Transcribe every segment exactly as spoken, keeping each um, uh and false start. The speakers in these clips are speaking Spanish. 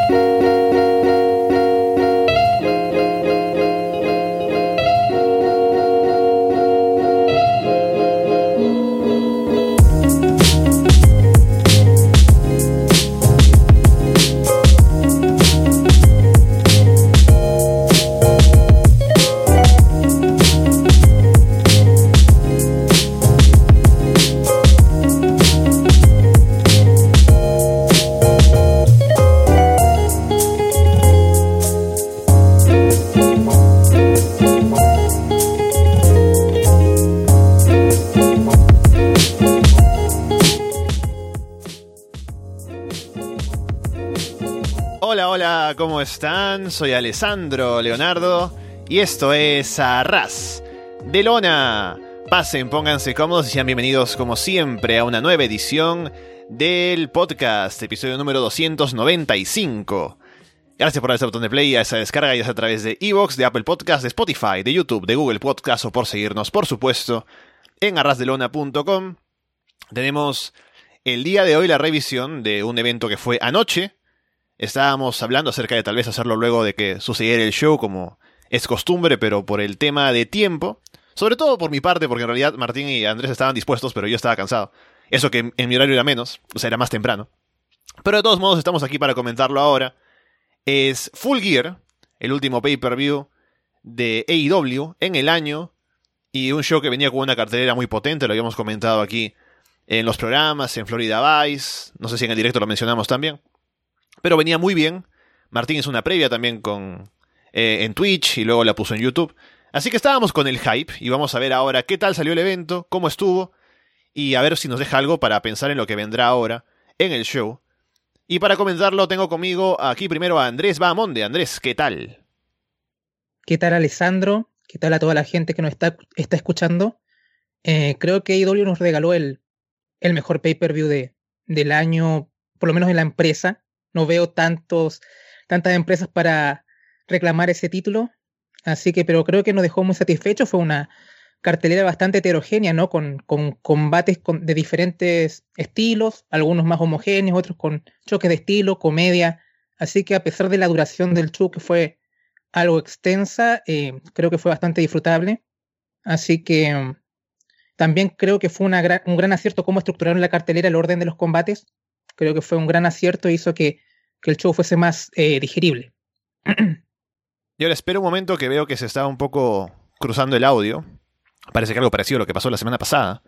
¿Cómo están? Soy Alessandro Leonardo y esto es Arras de Lona. Pasen, pónganse cómodos y sean bienvenidos como siempre a una nueva edición del podcast, episodio número doscientos noventa y cinco. Gracias por darle ese botón de play a esa descarga, ya sea a través de iVoox, de Apple Podcast, de Spotify, de YouTube, de Google Podcast o por seguirnos, por supuesto, en arras de lona punto com. Tenemos el día de hoy la revisión de un evento que fue anoche. Estábamos hablando acerca de tal vez hacerlo luego de que sucediera el show, como es costumbre, pero por el tema de tiempo, sobre todo por mi parte, porque en realidad Martín y Andrés estaban dispuestos, pero yo estaba cansado. Eso que en mi horario era menos, o sea, era más temprano. Pero de todos modos estamos aquí para comentarlo ahora. Es Full Gear, el último pay-per-view de A E W en el año, y un show que venía con una cartelera muy potente, lo habíamos comentado aquí en los programas, en Florida Vice, no sé si en el directo lo mencionamos también. Pero venía muy bien. Martín hizo una previa también con eh, en Twitch y luego la puso en YouTube. Así que estábamos con el hype y vamos a ver ahora qué tal salió el evento, cómo estuvo y a ver si nos deja algo para pensar en lo que vendrá ahora en el show. Y para comentarlo tengo conmigo aquí primero a Andrés Bahamonde. Andrés, ¿qué tal? ¿Qué tal, Alessandro? ¿Qué tal a toda la gente que nos está, está escuchando? Eh, creo que A E W nos regaló el, el mejor pay-per-view de, del año, por lo menos en la empresa. No veo tantos, tantas empresas para reclamar ese título. Así que, pero creo que nos dejó muy satisfechos. Fue una cartelera bastante heterogénea, ¿no? Con, con combates con, de diferentes estilos, algunos más homogéneos, otros con choques de estilo, comedia. Así que a pesar de la duración del show, que fue algo extensa, eh, creo que fue bastante disfrutable. Así que um, también creo que fue una gran, un gran acierto cómo estructuraron la cartelera, el orden de los combates. Creo que fue un gran acierto y hizo que, que el show fuese más eh, digerible. Y ahora espero un momento que veo que se está un poco cruzando el audio. Parece que algo parecido a lo que pasó la semana pasada.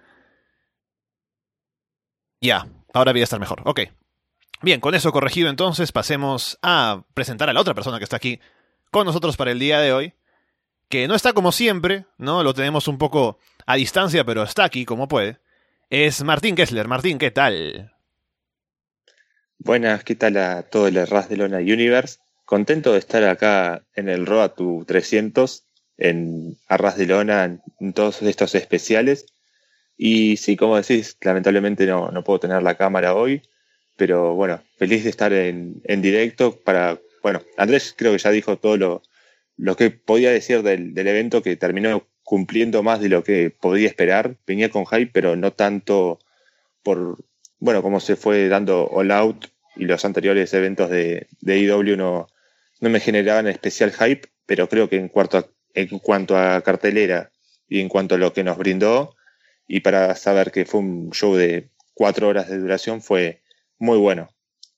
Ya, ahora debería estar mejor. Ok. Bien, con eso corregido entonces pasemos a presentar a la otra persona que está aquí con nosotros para el día de hoy. Que no está como siempre, ¿no? Lo tenemos un poco a distancia, pero está aquí como puede. Es Martín Kessler. Martín, ¿qué tal? Buenas, ¿qué tal a todo el Arras de Lona Universe? Contento de estar acá en el Road to trescientos, en Arras de Lona, en todos estos especiales. Y sí, como decís, lamentablemente no, no puedo tener la cámara hoy, pero bueno, feliz de estar en, en directo para... Bueno, Andrés creo que ya dijo todo lo, lo que podía decir del, del evento, que terminó cumpliendo más de lo que podía esperar. Venía con hype, pero no tanto por... Bueno, como se fue dando All Out y los anteriores eventos de, de A E W no, no me generaban especial hype, pero creo que en cuanto, a, en cuanto a cartelera y en cuanto a lo que nos brindó, y para saber que fue un show de cuatro horas de duración, fue muy bueno.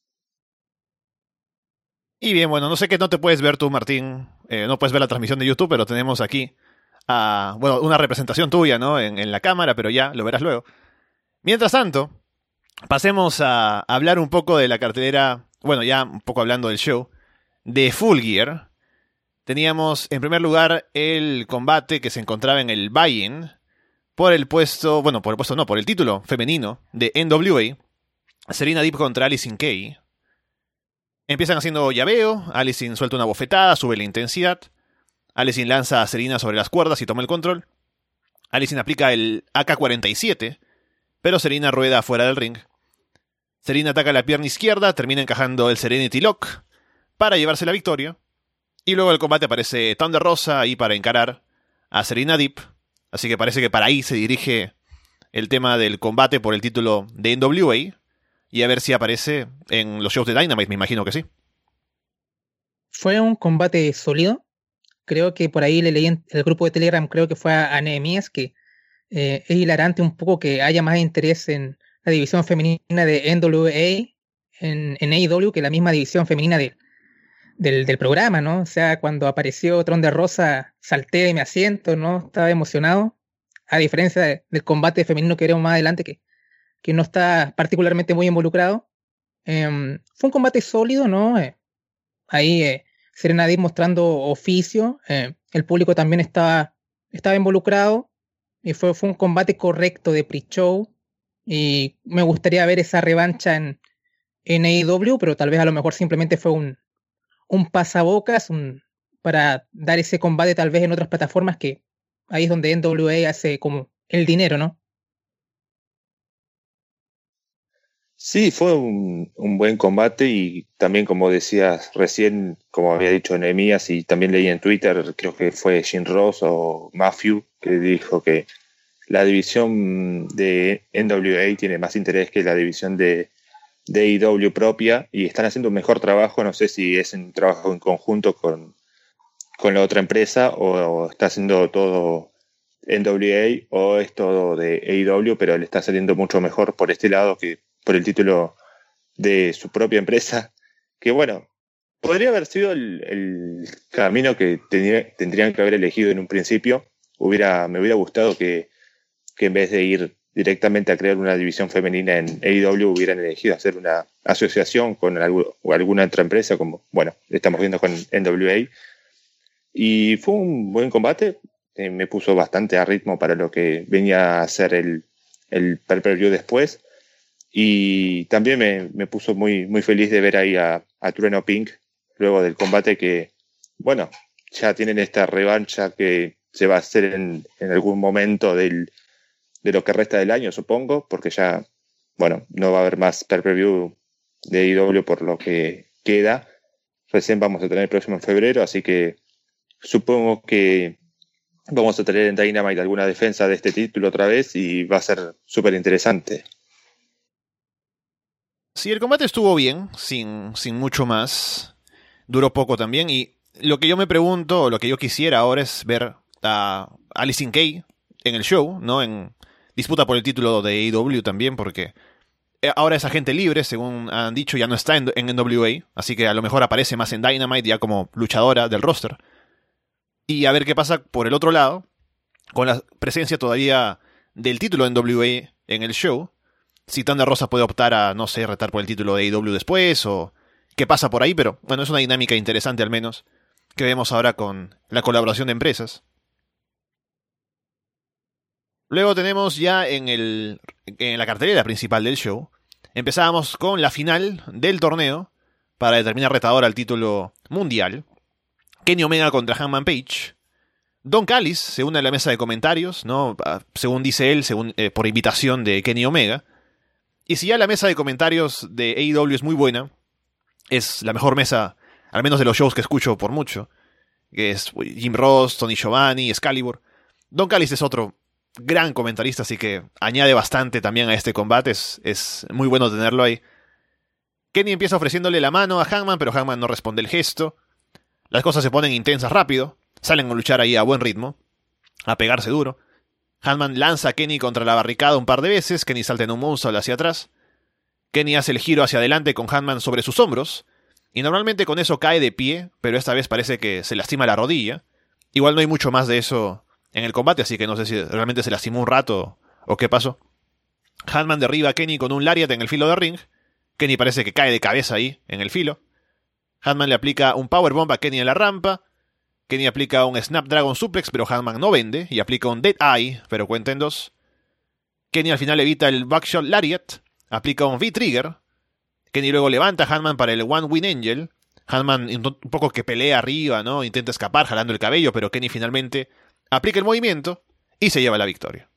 Y bien, bueno, no sé qué no te puedes ver tú, Martín, eh, no puedes ver la transmisión de YouTube, pero tenemos aquí a, bueno, una representación tuya, ¿no? En, en la cámara, pero ya lo verás luego. Mientras tanto, pasemos a hablar un poco de la cartelera, bueno, ya un poco hablando del show, de Full Gear. Teníamos en primer lugar el combate que se encontraba en el buy-in por el puesto, bueno, por el puesto no, por el título femenino de N W A. Serena Deeb contra Allison Kay. Empiezan haciendo llaveo, Allison suelta una bofetada, sube la intensidad. Allison lanza a Serena sobre las cuerdas y toma el control. Allison aplica el A K cuarenta y siete, pero Serena rueda fuera del ring. Serena ataca la pierna izquierda, termina encajando el Serenity Lock para llevarse la victoria. Y luego el combate aparece Thunder Rosa ahí para encarar a Serena Deeb. Así que parece que para ahí se dirige el tema del combate por el título de N W A. Y a ver si aparece en los shows de Dynamite, me imagino que sí. Fue un combate sólido. Creo que por ahí le leí en el grupo de Telegram, creo que fue a, a Nehemías, que eh, es hilarante un poco que haya más interés en la división femenina de N W A en, en A E W que la misma división femenina de, del, del programa, ¿no? O sea, cuando apareció Tron de Rosa, salté de mi asiento, ¿no? Estaba emocionado. A diferencia de- del combate femenino que veremos más adelante, que, que no está particularmente muy involucrado. Em, fue un combate sólido, ¿no? Eh, ahí eh, Serena Deeb mostrando oficio. Eh, el público también estaba, estaba involucrado. Y fue, fue un combate correcto de pre-show. Y me gustaría ver esa revancha en, en A E W, pero tal vez a lo mejor simplemente fue un, un pasabocas un, para dar ese combate tal vez en otras plataformas que ahí es donde N W A hace como el dinero, ¿no? Sí, fue un, un buen combate y también, como decías recién, como había dicho Nehemías y también leí en Twitter, creo que fue Jim Ross o Matthew, que dijo que la división de N W A tiene más interés que la división de, de A E W propia y están haciendo un mejor trabajo. No sé si es un trabajo en conjunto con, con la otra empresa o, o está haciendo todo N W A o es todo de A E W, pero le está saliendo mucho mejor por este lado que por el título de su propia empresa, que bueno, podría haber sido el, el camino que tendría, tendrían que haber elegido en un principio. Hubiera, me hubiera gustado que, que en vez de ir directamente a crear una división femenina en A E W hubieran elegido hacer una asociación con algo, o alguna otra empresa, como bueno, estamos viendo con N W A. Y fue un buen combate, eh, me puso bastante a ritmo para lo que venía a ser el, el pay-per-view después. Y también me, me puso muy, muy feliz de ver ahí a, a Trueno Pink luego del combate que, bueno, ya tienen esta revancha que se va a hacer en, en algún momento del, de lo que resta del año, supongo, porque ya, bueno, no va a haber más pay-per-view de A E W por lo que queda. Recién vamos a tener el próximo en febrero, así que supongo que vamos a tener en Dynamite alguna defensa de este título otra vez y va a ser súper interesante. Sí, el combate estuvo bien, sin, sin mucho más. Duró poco también. Y lo que yo me pregunto, o lo que yo quisiera ahora es ver a Allysin Kay en el show, ¿no? En disputa por el título de A E W también, porque ahora es agente libre, según han dicho, ya no está en, en N W A. Así que a lo mejor aparece más en Dynamite ya como luchadora del roster. Y a ver qué pasa por el otro lado, con la presencia todavía del título de N W A en el show. Si Thunder Rosa puede optar a, no sé, retar por el título de A E W después, o qué pasa por ahí, pero bueno, es una dinámica interesante al menos, que vemos ahora con la colaboración de empresas. Luego tenemos ya en, el, en la cartelera principal del show, empezábamos con la final del torneo, para determinar retador al título mundial. Kenny Omega contra Hangman Page. Don Callis se une a la mesa de comentarios, ¿no? Según dice él, según, eh, por invitación de Kenny Omega. Y si ya la mesa de comentarios de A E W es muy buena, es la mejor mesa, al menos de los shows que escucho por mucho, que es Jim Ross, Tony Giovanni, Excalibur. Don Callis es otro gran comentarista, así que añade bastante también a este combate, es, es muy bueno tenerlo ahí. Kenny empieza ofreciéndole la mano a Hangman, pero Hangman no responde el gesto. Las cosas se ponen intensas rápido, salen a luchar ahí a buen ritmo, a pegarse duro. Hangman lanza a Kenny contra la barricada un par de veces, Kenny salta en un moonsault hacia atrás. Kenny hace el giro hacia adelante con Hangman sobre sus hombros, y normalmente con eso cae de pie, pero esta vez parece que se lastima la rodilla. Igual no hay mucho más de eso en el combate, así que no sé si realmente se lastimó un rato o qué pasó. Hangman derriba a Kenny con un lariat en el filo de ring. Kenny parece que cae de cabeza ahí, en el filo. Hangman le aplica un powerbomb a Kenny en la rampa. Kenny aplica un Snapdragon Suplex, pero Hangman no vende, y aplica un Dead Eye, pero cuenta en dos. Kenny al final evita el Buckshot Lariat, aplica un V-Trigger. Kenny luego levanta a Hangman para el One Wing Angel. Hangman un poco que pelea arriba, ¿no? Intenta escapar jalando el cabello, pero Kenny finalmente aplica el movimiento y se lleva la victoria.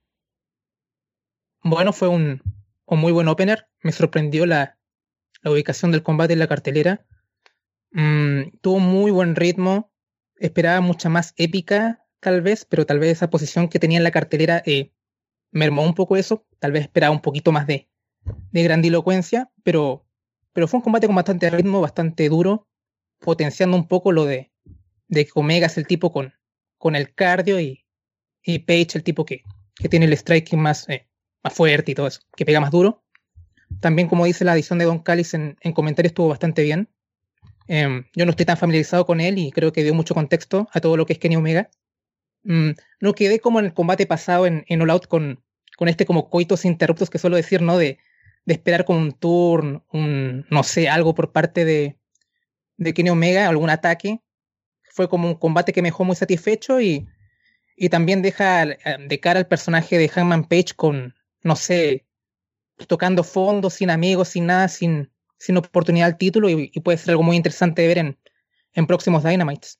Bueno, fue un, un muy buen opener. Me sorprendió la, la ubicación del combate en la cartelera. Mm, tuvo muy buen ritmo. Esperaba mucha más épica, tal vez, pero tal vez esa posición que tenía en la cartelera eh, mermó un poco eso. Tal vez esperaba un poquito más de, de grandilocuencia, pero, pero fue un combate con bastante ritmo, bastante duro. potenciando un poco lo de, de que Omega es el tipo con, con el cardio y, y Page el tipo que, que tiene el striking más, eh, más fuerte y todo eso, que pega más duro. También, como dice la edición de Don Callis en, en comentarios, estuvo bastante bien. Eh, yo no estoy tan familiarizado con él y creo que dio mucho contexto a todo lo que es Kenny Omega. Mm, no quedé como en el combate pasado en, en All Out con, con este como coitos interruptos que suelo decir, ¿no? De, de esperar con un turn, un, no sé, algo por parte de, de Kenny Omega, algún ataque. Fue como un combate que me dejó muy satisfecho y, y también deja de cara al personaje de Hangman Page con, no sé, tocando fondo, sin amigos, sin nada, sin, sin oportunidad al título y, y puede ser algo muy interesante de ver en, en próximos Dynamites.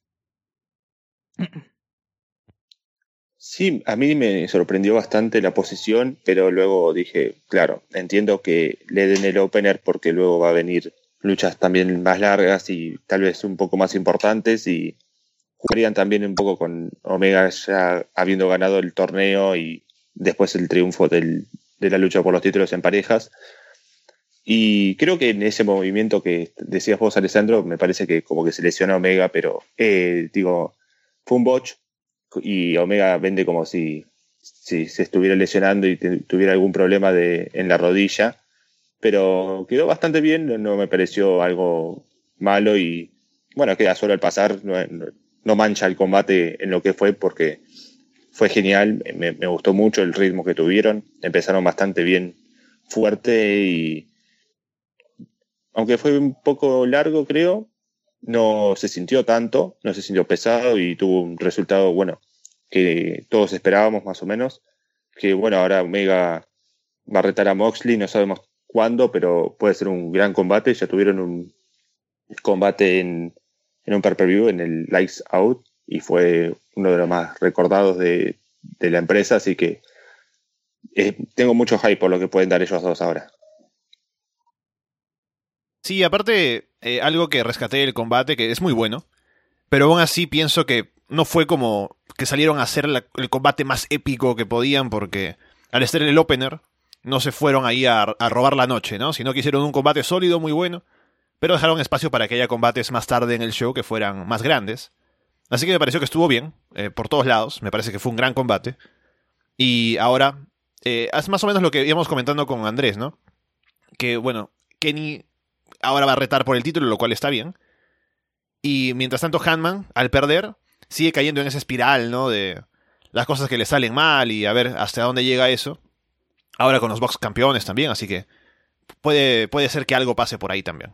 Sí, a mí me sorprendió bastante la posición, pero luego dije, claro, entiendo que le den el opener porque luego va a venir luchas también más largas y tal vez un poco más importantes y jugarían también un poco con Omega ya habiendo ganado el torneo y después el triunfo del, de la lucha por los títulos en parejas. Y creo que en ese movimiento que decías vos, Alessandro, me parece que como que se lesiona a Omega, pero eh, digo, fue un botch y Omega vende como si, si se estuviera lesionando y te, tuviera algún problema de, en la rodilla, pero quedó bastante bien, no, no me pareció algo malo y bueno, queda solo al pasar, no, no, no mancha el combate en lo que fue porque fue genial, me, me gustó mucho el ritmo que tuvieron, empezaron bastante bien, fuerte y aunque fue un poco largo creo, no se sintió tanto, no se sintió pesado y tuvo un resultado bueno que todos esperábamos más o menos, que bueno, ahora Omega va a retar a Moxley, no sabemos cuándo, pero puede ser un gran combate, ya tuvieron un combate en, en un pay-per-view en el Lights Out y fue uno de los más recordados de, de la empresa, así que eh, tengo mucho hype por lo que pueden dar ellos dos ahora. Sí, aparte, eh, algo que rescaté del combate, que es muy bueno, pero aún así pienso que no fue como que salieron a hacer la, el combate más épico que podían, porque al estar en el opener, no se fueron ahí a, a robar la noche, ¿no? Sino que hicieron un combate sólido, muy bueno, pero dejaron espacio para que haya combates más tarde en el show que fueran más grandes. Así que me pareció que estuvo bien, eh, por todos lados, me parece que fue un gran combate. Y ahora, eh, es más o menos lo que íbamos comentando con Andrés, ¿no? Que, bueno, Kenny ahora va a retar por el título, lo cual está bien. Y mientras tanto Hangman, al perder, sigue cayendo en esa espiral, ¿no? De las cosas que le salen mal y a ver hasta dónde llega eso. Ahora con los Bucks campeones también, así que puede, puede ser que algo pase por ahí también.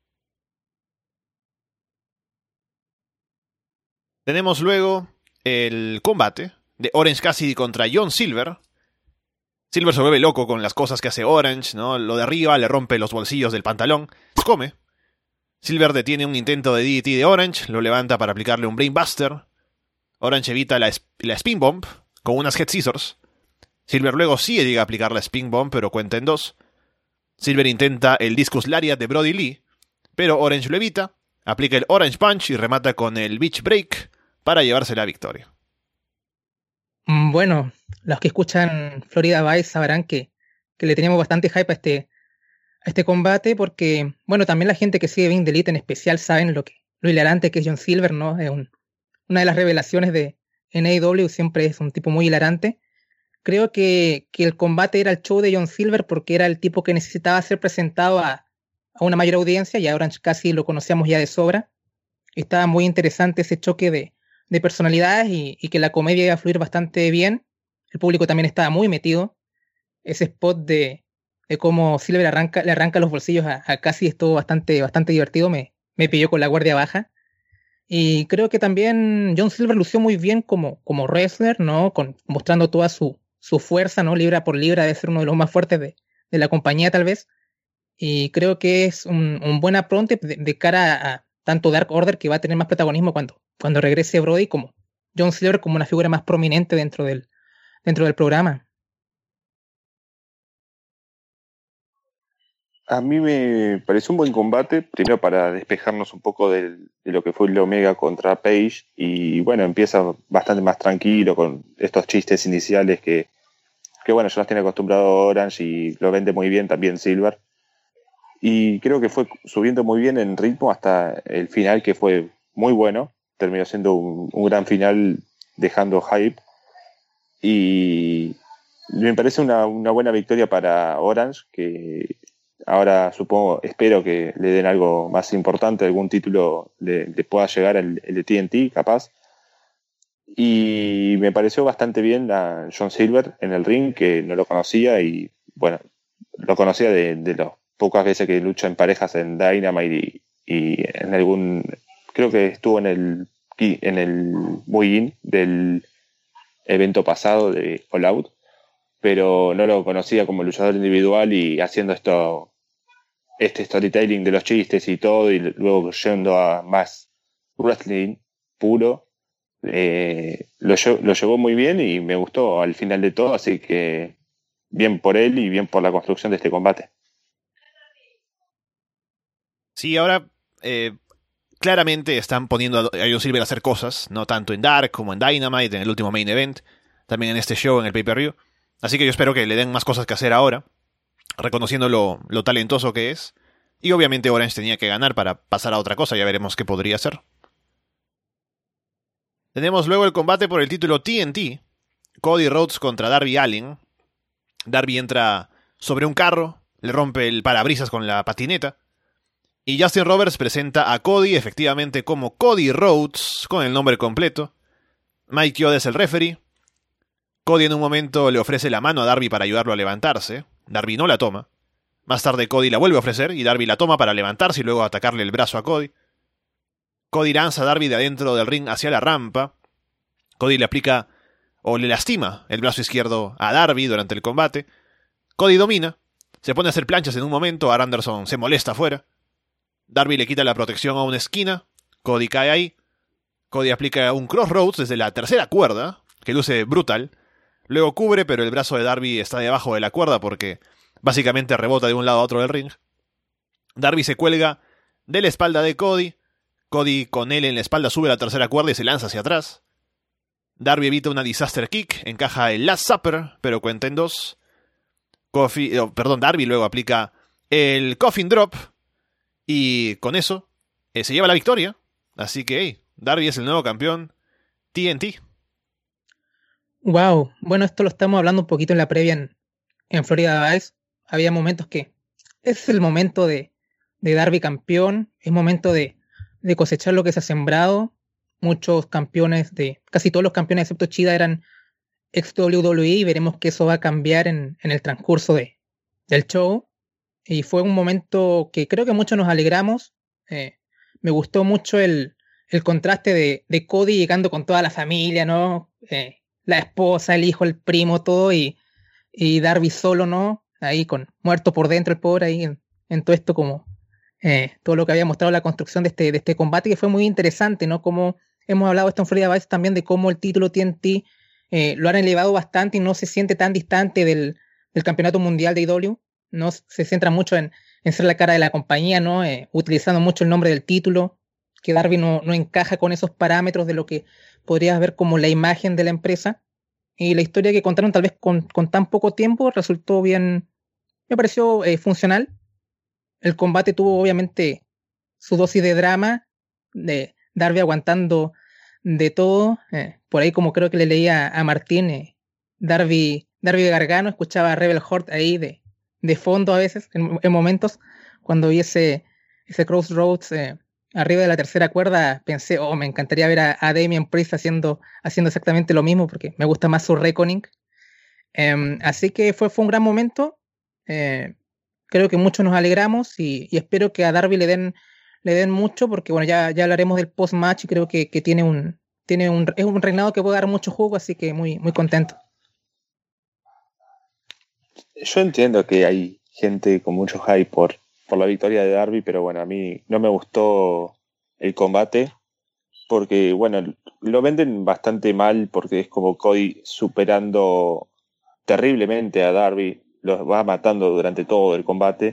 Tenemos luego el combate de Orange Cassidy contra John Silver. Silver se vuelve loco con las cosas que hace Orange, ¿no? Lo derriba, le rompe los bolsillos del pantalón, se come. Silver detiene un intento de D D T de Orange, lo levanta para aplicarle un Brainbuster. Orange evita la, la Spin Bomb con unas Head Scissors. Silver luego sí llega a aplicar la Spin Bomb, pero cuenta en dos. Silver intenta el Discus Lariat de Brody Lee, pero Orange lo evita, aplica el Orange Punch y remata con el Beach Break para llevarse la victoria. Bueno, los que escuchan Florida Vice sabrán que, que le teníamos bastante hype a este, a este combate porque, bueno, también la gente que sigue Being the Elite en especial saben lo que lo hilarante que es John Silver, ¿no? Es un, una de las revelaciones de en A E W, siempre es un tipo muy hilarante. Creo que, que el combate era el show de John Silver porque era el tipo que necesitaba ser presentado a, a una mayor audiencia y ahora casi lo conocíamos ya de sobra. Estaba muy interesante ese choque de, de personalidades y, y que la comedia iba a fluir bastante bien. El público también estaba muy metido. Ese spot de, de cómo Silver arranca, le arranca los bolsillos a, a Cassidy estuvo bastante, bastante divertido. Me, me pilló con la guardia baja. Y creo que también John Silver lució muy bien como, como wrestler, ¿no? Con, mostrando toda su, su fuerza, ¿no? Libra por libra, debe ser uno de los más fuertes de, de la compañía, tal vez. Y creo que es un, un buen apronte de, de cara a, a tanto Dark Order, que va a tener más protagonismo cuando, cuando regrese Brody, como John Silver como una figura más prominente dentro del, dentro del programa. A mí me pareció un buen combate, primero para despejarnos un poco del, de lo que fue el Omega contra Page, y bueno, empieza bastante más tranquilo con estos chistes iniciales que, que bueno, ya los tiene acostumbrado Orange y lo vende muy bien también Silver. y creo que fue subiendo muy bien en ritmo hasta el final, que fue muy bueno. Terminó siendo un, un gran final, dejando hype, y me parece una, una buena victoria para Orange, que ahora supongo, espero que le den algo más importante, algún título le, le pueda llegar, el, el de T N T capaz. Y me pareció bastante bien a John Silver en el ring, que no lo conocía, y bueno, lo conocía de, de las pocas veces que lucha en parejas en Dynamite, y, y en algún, creo que estuvo en el en el buy-in del evento pasado de All Out, pero no lo conocía como luchador individual, y haciendo esto, este storytelling de los chistes y todo, y luego yendo a más wrestling puro, eh, lo, lo llevó muy bien y me gustó al final de todo, así que bien por él y bien por la construcción de este combate. Sí, ahora eh, claramente están poniendo a John Silver a hacer cosas, no tanto en Dark como en Dynamite, en el último main event, también en este show, en el pay-per-view. Así que yo espero que le den más cosas que hacer ahora, reconociendo lo, lo talentoso que es. Y obviamente Orange tenía que ganar para pasar a otra cosa, ya veremos qué podría hacer. Tenemos luego el combate por el título T N T, Cody Rhodes contra Darby Allin. Darby entra sobre un carro, le rompe el parabrisas con la patineta, y Justin Roberts presenta a Cody efectivamente como Cody Rhodes, con el nombre completo. Mike Yoda es el referee. Cody en un momento le ofrece la mano a Darby para ayudarlo a levantarse. Darby no la toma. Más tarde Cody la vuelve a ofrecer y Darby la toma para levantarse y luego atacarle el brazo a Cody. Cody lanza a Darby de adentro del ring hacia la rampa. Cody le aplica o le lastima el brazo izquierdo a Darby durante el combate. Cody domina, se pone a hacer planchas en un momento, Arn Anderson se molesta afuera. Darby le quita la protección a una esquina, Cody cae ahí. Cody aplica un crossroads desde la tercera cuerda, que luce brutal. Luego cubre, pero el brazo de Darby está debajo de la cuerda porque básicamente rebota de un lado a otro del ring. Darby se cuelga de la espalda de Cody. Cody con él en la espalda sube la tercera cuerda y se lanza hacia atrás. Darby evita una disaster kick, encaja el Last Supper, pero cuenta en dos. Coffee, oh, perdón, Darby luego aplica el Coffin Drop y con eso eh, se lleva la victoria. Así que hey, Darby es el nuevo campeón T N T. Wow, bueno, esto lo estamos hablando un poquito en la previa en, en Florida Vice. Había momentos que es el momento de, de Darby campeón, es momento de, de cosechar lo que se ha sembrado. Muchos campeones de, casi todos los campeones excepto Chida eran ex W W E, y veremos que eso va a cambiar en, en el transcurso de, del show. Y fue un momento que creo que muchos nos alegramos. Eh, me gustó mucho el, el contraste de, de Cody llegando con toda la familia, ¿no? Eh, la esposa, el hijo, el primo, todo, y, y Darby solo, ¿no? Ahí con muerto por dentro el pobre, ahí en, en todo esto como eh, todo lo que había mostrado la construcción de este, de este combate, que fue muy interesante, ¿no? Como hemos hablado esto en Florida Vice también de cómo el título T N T eh, lo han elevado bastante y no se siente tan distante del, del campeonato mundial de A E W, ¿no? Se centra mucho en, en ser la cara de la compañía, ¿no? Eh, utilizando mucho el nombre del título, que Darby no, no encaja con esos parámetros de lo que podrías ver como la imagen de la empresa. Y la historia que contaron tal vez con, con tan poco tiempo resultó bien, me pareció eh, funcional. El combate tuvo obviamente su dosis de drama, de Darby aguantando de todo. Eh, por ahí, como creo que le leía a Martín, eh, Darby, Darby Gargano escuchaba a Rebel Horde ahí de, de fondo a veces, en, en momentos, cuando vi ese, ese Crossroads eh, arriba de la tercera cuerda, pensé, oh, me encantaría ver a, a Damian Priest haciendo, haciendo exactamente lo mismo, porque me gusta más su Reckoning. Eh, así que fue, fue un gran momento. Eh, creo que muchos nos alegramos y, y espero que a Darby le den, le den mucho, porque bueno, ya, ya hablaremos del post-match y creo que, que tiene un, tiene un, es un reinado que puede dar mucho jugo, así que muy, muy contento. Yo entiendo que hay gente con mucho hype por, por la victoria de Darby, pero bueno, a mí no me gustó el combate porque, bueno, lo venden bastante mal porque es como Cody superando terriblemente a Darby, los va matando durante todo el combate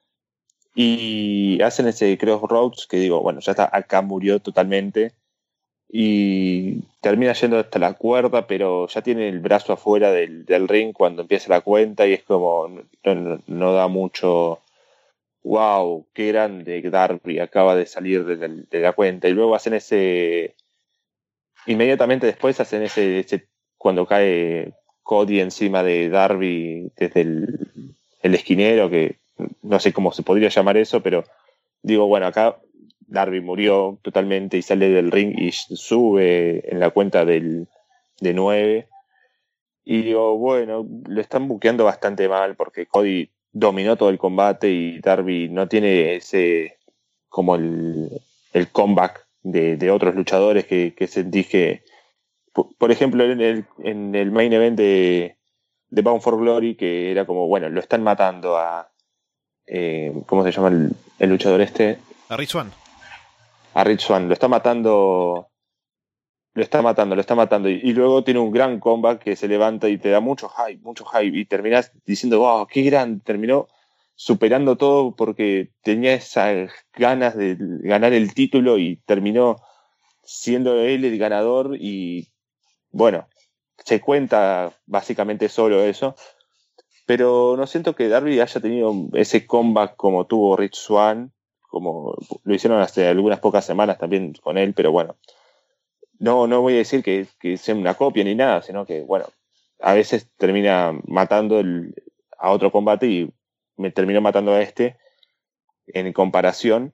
y hacen ese crossroads que digo, bueno, ya está, acá murió totalmente y termina yendo hasta la cuerda, pero ya tiene el brazo afuera del, del ring cuando empieza la cuenta y es como no, no, no da mucho wow, qué grande Darby, acaba de salir de la, de la cuenta. Y luego hacen ese, inmediatamente después hacen ese, ese cuando cae Cody encima de Darby desde el, el esquinero, que no sé cómo se podría llamar eso, pero digo, bueno, acá Darby murió totalmente y sale del ring y sube en la cuenta del, de nueve. Y digo, bueno, lo están buqueando bastante mal porque Cody dominó todo el combate y Darby no tiene ese, como el, el comeback de, de otros luchadores que, que sentí que, por ejemplo, en el, en el main event de, de Bound for Glory, que era como, bueno, lo están matando a, eh, ¿cómo se llama el, el luchador este? A Rich Swann. A Rich Swann, lo está matando... Lo está matando, lo está matando. Y, y luego tiene un gran comeback que se levanta y te da mucho hype, mucho hype. Y terminás diciendo, wow, qué gran. Terminó superando todo porque tenía esas ganas de ganar el título y terminó siendo él el ganador. Y bueno, se cuenta básicamente solo eso. Pero no siento que Darby haya tenido ese comeback como tuvo Rich Swann, como lo hicieron hace algunas pocas semanas también con él, pero bueno. No, no voy a decir que, que sea una copia ni nada, sino que, bueno, a veces termina matando el, a otro combate y me terminó matando a este en comparación.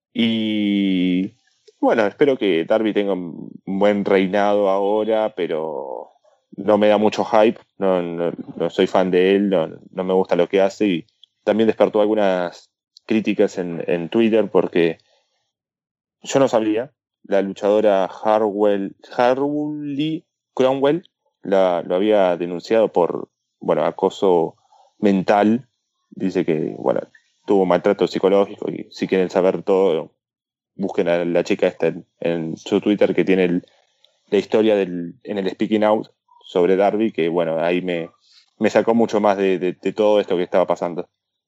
Y bueno, espero que Darby tenga un buen reinado ahora, pero no me da mucho hype, no, no, no soy fan de él, no, no me gusta lo que hace y también despertó algunas críticas en, en Twitter porque yo no sabía. La luchadora Harwell, Harley Cromwell la, lo había denunciado por, bueno, acoso mental. Dice que, bueno, tuvo maltrato psicológico y si quieren saber todo, busquen a la chica esta en, en su Twitter que tiene el, la historia del, en el Speaking Out sobre Darby, que, bueno, ahí me, me sacó mucho más de, de, de todo esto que estaba pasando.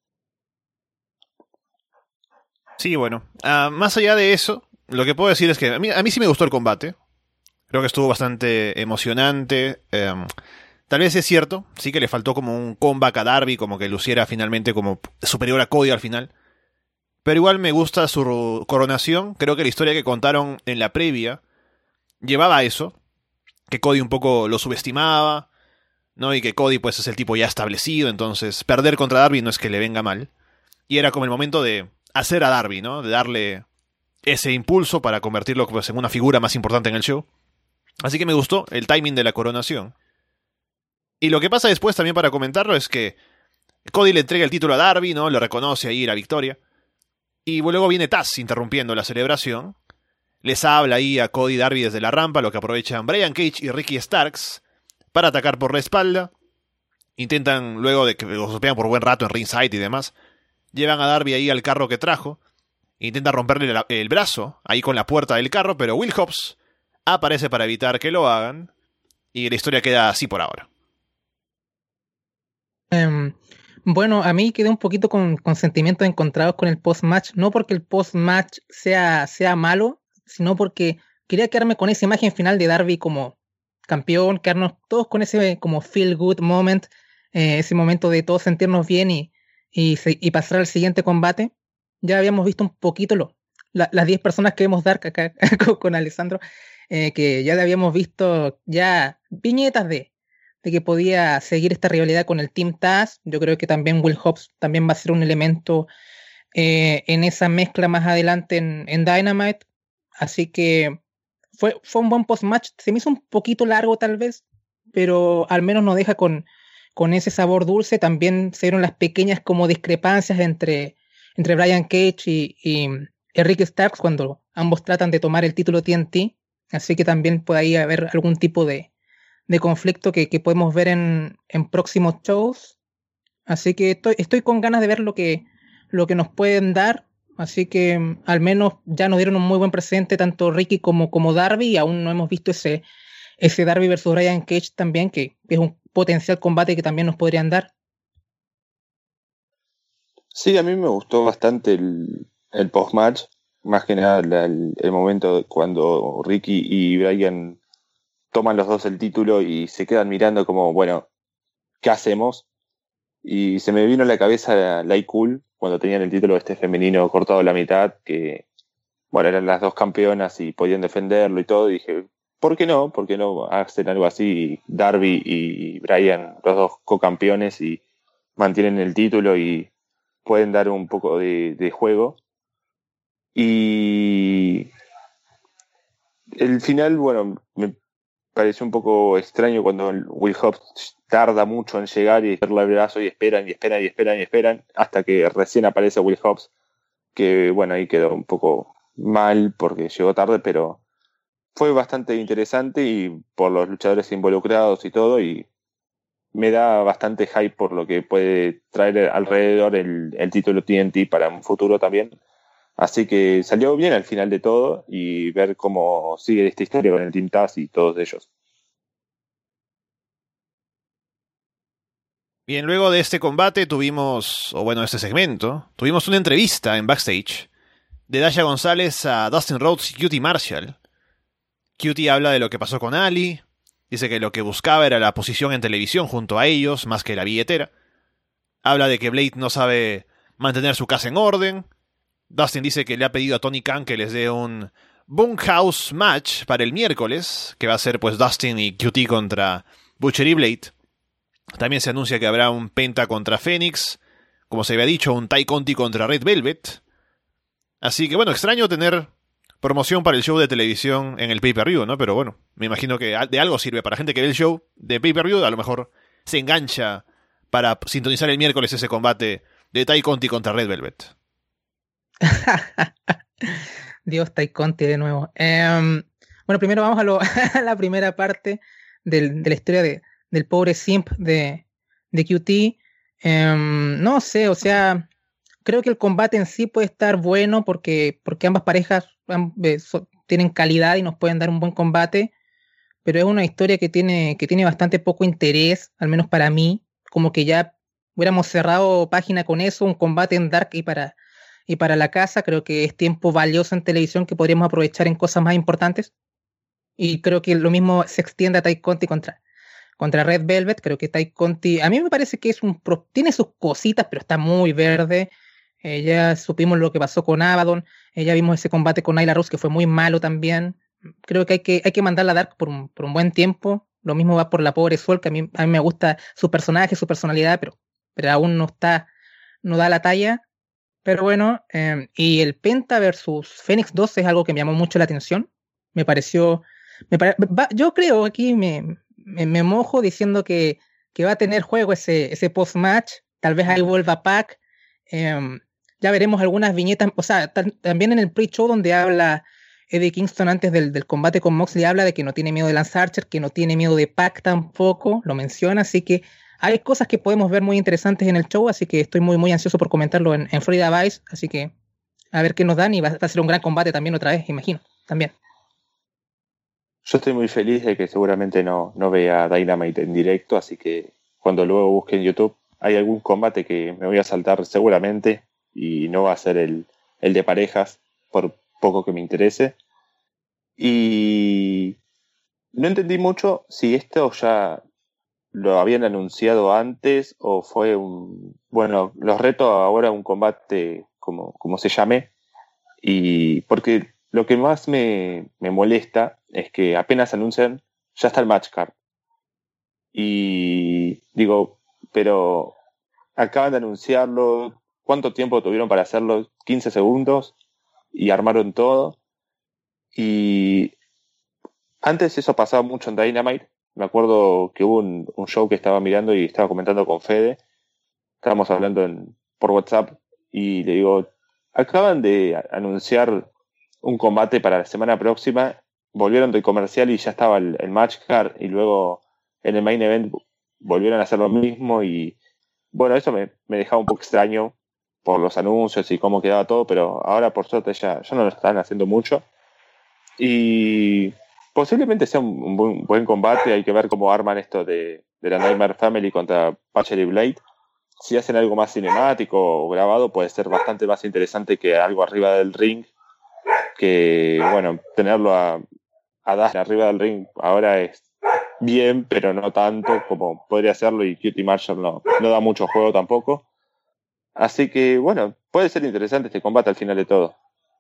Sí, bueno, uh, más allá de eso, lo que puedo decir es que a mí, a mí sí me gustó el combate. Creo que estuvo bastante emocionante. Eh, tal vez es cierto, sí que le faltó como un comeback a Darby, como que luciera finalmente como superior a Cody al final. Pero igual me gusta su coronación. Creo que la historia que contaron en la previa llevaba a eso. Que Cody un poco lo subestimaba, ¿no? Y que Cody pues es el tipo ya establecido, entonces perder contra Darby no es que le venga mal. Y era como el momento de hacer a Darby, ¿no? De darle ese impulso para convertirlo pues, en una figura más importante en el show. Así que me gustó el timing de la coronación. Y lo que pasa después también para comentarlo es que Cody le entrega el título a Darby, ¿no? Le reconoce ahí la victoria. Y luego viene Taz interrumpiendo la celebración. Les habla ahí a Cody y Darby desde la rampa, lo que aprovechan Brian Cage y Ricky Starks para atacar por la espalda. Intentan, luego de que los golpean por buen rato en ringside y demás, llevan a Darby ahí al carro que trajo. Intenta romperle la, el brazo ahí con la puerta del carro, pero Will Hobbs aparece para evitar que lo hagan. Y la historia queda así por ahora. Um, bueno, a mí quedé un poquito con, con sentimientos encontrados con el post-match. No porque el post-match sea, sea malo, sino porque quería quedarme con esa imagen final de Darby como campeón, quedarnos todos con ese como feel good moment, eh, ese momento de todos sentirnos bien y, y, y pasar al siguiente combate. Ya habíamos visto un poquito lo, la, las diez personas que vemos Dark acá con, con Alessandro, eh, que ya habíamos visto ya viñetas de, de que podía seguir esta rivalidad con el Team Taz. Yo creo que también Will Hobbs también va a ser un elemento eh, en esa mezcla más adelante en, en Dynamite. Así que fue, fue un buen post-match. Se me hizo un poquito largo tal vez, pero al menos nos deja con, con ese sabor dulce. También se dieron las pequeñas como discrepancias entre... entre Brian Cage y, y Ricky Starks cuando ambos tratan de tomar el título T N T, así que también puede ahí haber algún tipo de, de conflicto que, que podemos ver en, en próximos shows, así que estoy, estoy con ganas de ver lo que, lo que nos pueden dar, así que al menos ya nos dieron un muy buen presente tanto Ricky como, como Darby, y aún no hemos visto ese, ese Darby versus Brian Cage también, que es un potencial combate que también nos podrían dar. Sí, a mí me gustó bastante el, el post-match, más que nada la, el, el momento cuando Ricky y Brian toman los dos el título y se quedan mirando como, bueno, ¿qué hacemos? Y se me vino a la cabeza Lay Cool cuando tenían el título este femenino cortado a la mitad, que bueno, eran las dos campeonas y podían defenderlo y todo, y dije, ¿por qué no? ¿Por qué no hacen algo así? Darby y Bryan, los dos co-campeones, y mantienen el título y pueden dar un poco de, de juego. Y el final, bueno, me pareció un poco extraño cuando Will Hobbs tarda mucho en llegar y hacerle el brazo y esperan y esperan y esperan y esperan hasta que recién aparece Will Hobbs, que bueno, ahí quedó un poco mal porque llegó tarde, pero fue bastante interesante y por los luchadores involucrados y todo, y me da bastante hype por lo que puede traer alrededor el, el título T N T para un futuro también. Así que salió bien al final de todo y ver cómo sigue esta historia con el Team Taz y todos ellos. Bien, luego de este combate tuvimos, o bueno, este segmento, tuvimos una entrevista en backstage de Dasha González a Dustin Rhodes y Q T Marshall. Q T habla de lo que pasó con Ali, dice que lo que buscaba era la posición en televisión junto a ellos, más que la billetera. Habla de que Blade no sabe mantener su casa en orden. Dustin dice que le ha pedido a Tony Khan que les dé un Bunkhouse match para el miércoles, que va a ser pues Dustin y Q T contra Butcher y Blade. También se anuncia que habrá un Penta contra Fénix, como se había dicho, un Ty Conti contra Red Velvet. Así que bueno, extraño tener promoción para el show de televisión en el pay-per-view, ¿no? Pero bueno, me imagino que de algo sirve para gente que ve el show de pay-per-view, a lo mejor se engancha para sintonizar el miércoles ese combate de Ty Conti contra Red Velvet. Dios, Ty Conti de nuevo. Um, bueno, primero vamos a, lo, a la primera parte del, de la historia de, del pobre simp de, de Q T. Um, no sé, o sea, creo que el combate en sí puede estar bueno porque, porque ambas parejas ambas, so, tienen calidad y nos pueden dar un buen combate, pero es una historia que tiene, que tiene bastante poco interés, al menos para mí, como que ya hubiéramos cerrado página con eso, un combate en Dark y para... Y para la casa creo que es tiempo valioso en televisión que podríamos aprovechar en cosas más importantes. Y creo que lo mismo se extiende a Ty Conti contra, contra Red Velvet. Creo que Ty Conti, a mí me parece que es un pro, tiene sus cositas, pero está muy verde. Eh, ya supimos lo que pasó con Abaddon. Eh, ya vimos ese combate con Nyla Rose que fue muy malo también. Creo que hay que, hay que mandarla a Dark por un, por un buen tiempo. Lo mismo va por la pobre Sol, que a mí, a mí me gusta su personaje, su personalidad, pero, pero aún no está, no da la talla. Pero bueno, eh, y el Penta versus Fénix dos es algo que me llamó mucho la atención. Me pareció... Me pare, va, yo creo, aquí me, me, me mojo diciendo que, que va a tener juego ese, ese post-match. Tal vez ahí vuelva Pac. Eh, ya veremos algunas viñetas. O sea, t- también en el pre-show donde habla Eddie Kingston antes del, del combate con Moxley, habla de que no tiene miedo de Lance Archer, que no tiene miedo de Pac tampoco. Lo menciona, así que... Hay cosas que podemos ver muy interesantes en el show, así que estoy muy muy ansioso por comentarlo en, en Florida Vice, así que a ver qué nos dan y va, va a ser un gran combate también otra vez, imagino, también. Yo estoy muy feliz de que seguramente no, no vea Dynamite en directo, así que cuando luego busque en YouTube hay algún combate que me voy a saltar seguramente y no va a ser el, el de parejas, por poco que me interese. Y no entendí mucho si esto ya... ¿Lo habían anunciado antes o fue un... Bueno, los reto ahora a un combate como, como se llame, y porque lo que más me, me molesta es que apenas anuncian, ya está el match card. Y digo, pero acaban de anunciarlo, ¿cuánto tiempo tuvieron para hacerlo? quince segundos y armaron todo. Y antes eso pasaba mucho en Dynamite. Me acuerdo que hubo un, un show que estaba mirando y estaba comentando con Fede. Estábamos hablando en, por WhatsApp y le digo, acaban de anunciar un combate para la semana próxima, volvieron del comercial y ya estaba el, el match card y luego en el main event volvieron a hacer lo mismo y bueno, eso me, me dejaba un poco extraño por los anuncios y cómo quedaba todo, pero ahora por suerte ya, ya no lo están haciendo mucho y... Posiblemente sea un, un buen, buen combate, hay que ver cómo arman esto de, de la Nightmare Family contra Butcher y Blade. Si hacen algo más cinemático o grabado, puede ser bastante más interesante que algo arriba del ring. Que, bueno, tenerlo a, a Dash arriba del ring ahora es bien, pero no tanto como podría serlo, y Q T Marshall no, no da mucho juego tampoco. Así que, bueno, puede ser interesante este combate al final de todo.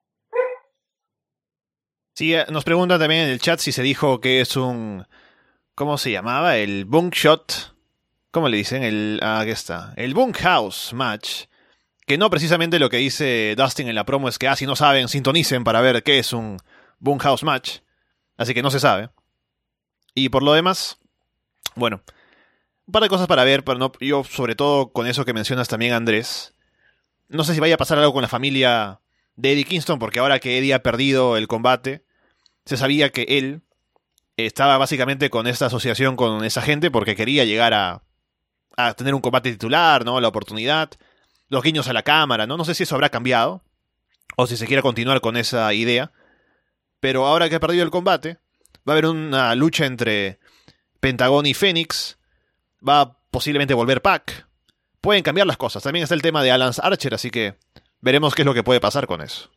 Sí, nos preguntan también en el chat si se dijo que es un... ¿Cómo se llamaba? El Bunkshot. ¿Cómo le dicen? El, ah, aquí está. El Bunkhouse Match. Que no precisamente lo que dice Dustin en la promo es que, ah, si no saben, sintonicen para ver qué es un Bunkhouse Match. Así que no se sabe. Y por lo demás, bueno, un par de cosas para ver, pero no, yo sobre todo con eso que mencionas también, Andrés. No sé si vaya a pasar algo con la familia de Eddie Kingston, porque ahora que Eddie ha perdido el combate, se sabía que él estaba básicamente con esta asociación con esa gente porque quería llegar a, a tener un combate titular, ¿no? La oportunidad, los guiños a la cámara, ¿no? No sé si eso habrá cambiado o si se quiere continuar con esa idea, pero ahora que ha perdido el combate, va a haber una lucha entre Pentagón y Fénix, va a posiblemente volver Pac, pueden cambiar las cosas, también está el tema de Alan Archer, así que veremos qué es lo que puede pasar con eso.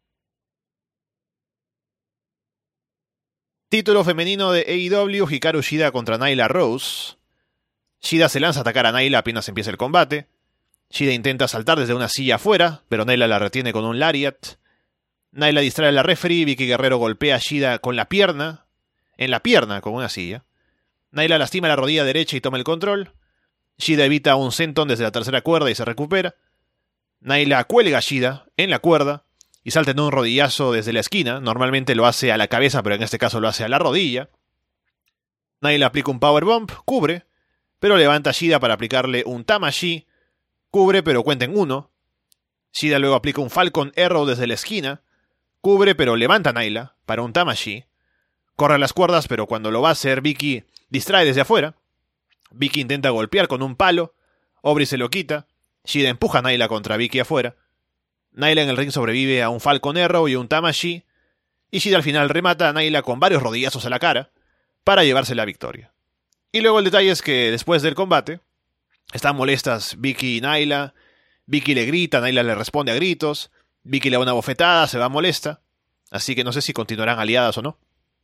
Título femenino de A E W, Hikaru Shida contra Nyla Rose. Shida se lanza a atacar a Nyla apenas empieza el combate. Shida intenta saltar desde una silla afuera, pero Nyla la retiene con un lariat. Nyla distrae a la referee, Vicky Guerrero golpea a Shida con la pierna, en la pierna con una silla. Nyla lastima la rodilla derecha y toma el control. Shida evita un senton desde la tercera cuerda y se recupera. Nyla cuelga a Shida en la cuerda y salta en un rodillazo desde la esquina. Normalmente lo hace a la cabeza, pero en este caso lo hace a la rodilla. Nyla aplica un powerbomb, cubre, pero levanta a Shida para aplicarle un Tamashi, cubre pero cuenta en uno. Shida luego aplica un Falcon Arrow desde la esquina, cubre pero levanta a Nyla para un Tamashi. Corre a las cuerdas, pero cuando lo va a hacer, Vicky distrae desde afuera. Vicky intenta golpear con un palo, Aubrey se lo quita, Shida empuja a Nyla contra Vicky afuera. Nyla en el ring sobrevive a un Falcon Arrow y un Tamashi, y Shida al final remata a Nyla con varios rodillazos a la cara para llevarse la victoria. Y luego el detalle es que después del combate están molestas Vicky y Nyla. Vicky le grita, Nyla le responde a gritos, Vicky le da una bofetada, se va molesta, así que no sé si continuarán aliadas o no.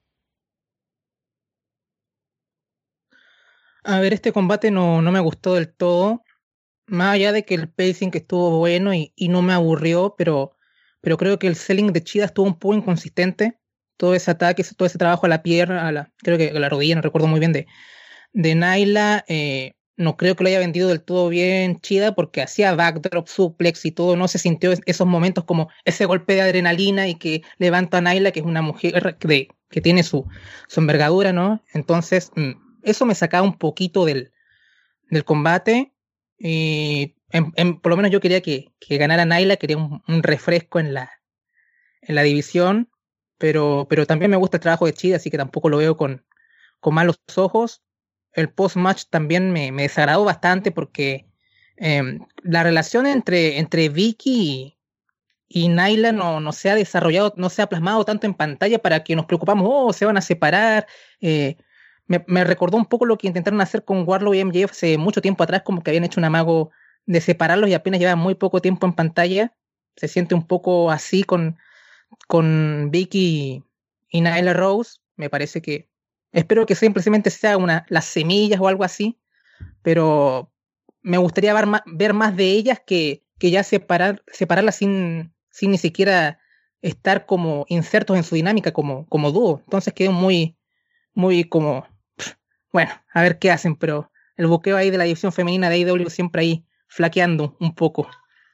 A ver, este combate no, no me gustó del todo. Más allá de que el pacing que estuvo bueno y, y no me aburrió, pero, pero creo que el selling de Shida estuvo un poco inconsistente. Todo ese ataque, todo ese trabajo a la pierna, a la, creo que a la rodilla, no recuerdo muy bien, de, de Nyla, eh, no creo que lo haya vendido del todo bien Shida porque hacía backdrop, suplex y todo, no se sintió esos momentos como ese golpe de adrenalina y que levanta a Nyla, que es una mujer de, que tiene su, su envergadura, ¿no? Entonces, eso me sacaba un poquito del, del combate. Y en, en, por lo menos yo quería que, que ganara Nyla, quería un, un refresco en la, en la división, pero, pero también me gusta el trabajo de Shida, así que tampoco lo veo con, con malos ojos. El post-match también me, me desagradó bastante porque eh, la relación entre, entre Vicky y, y Nyla no, no se ha desarrollado, no se ha plasmado tanto en pantalla para que nos preocupamos, oh, se van a separar. Eh, Me, me recordó un poco lo que intentaron hacer con Wardlow y M J F hace mucho tiempo atrás, como que habían hecho un amago de separarlos y apenas llevan muy poco tiempo en pantalla. Se siente un poco así con, con Vicky y Nyla Rose. Me parece que... Espero que simplemente sea una, las semillas o algo así, pero me gustaría ver más, ver más de ellas que, que ya separar, separarlas sin, sin ni siquiera estar como insertos en su dinámica como, como dúo. Entonces quedó muy, muy como... Bueno, a ver qué hacen, pero el buqueo ahí de la división femenina de A E W siempre ahí flaqueando un poco.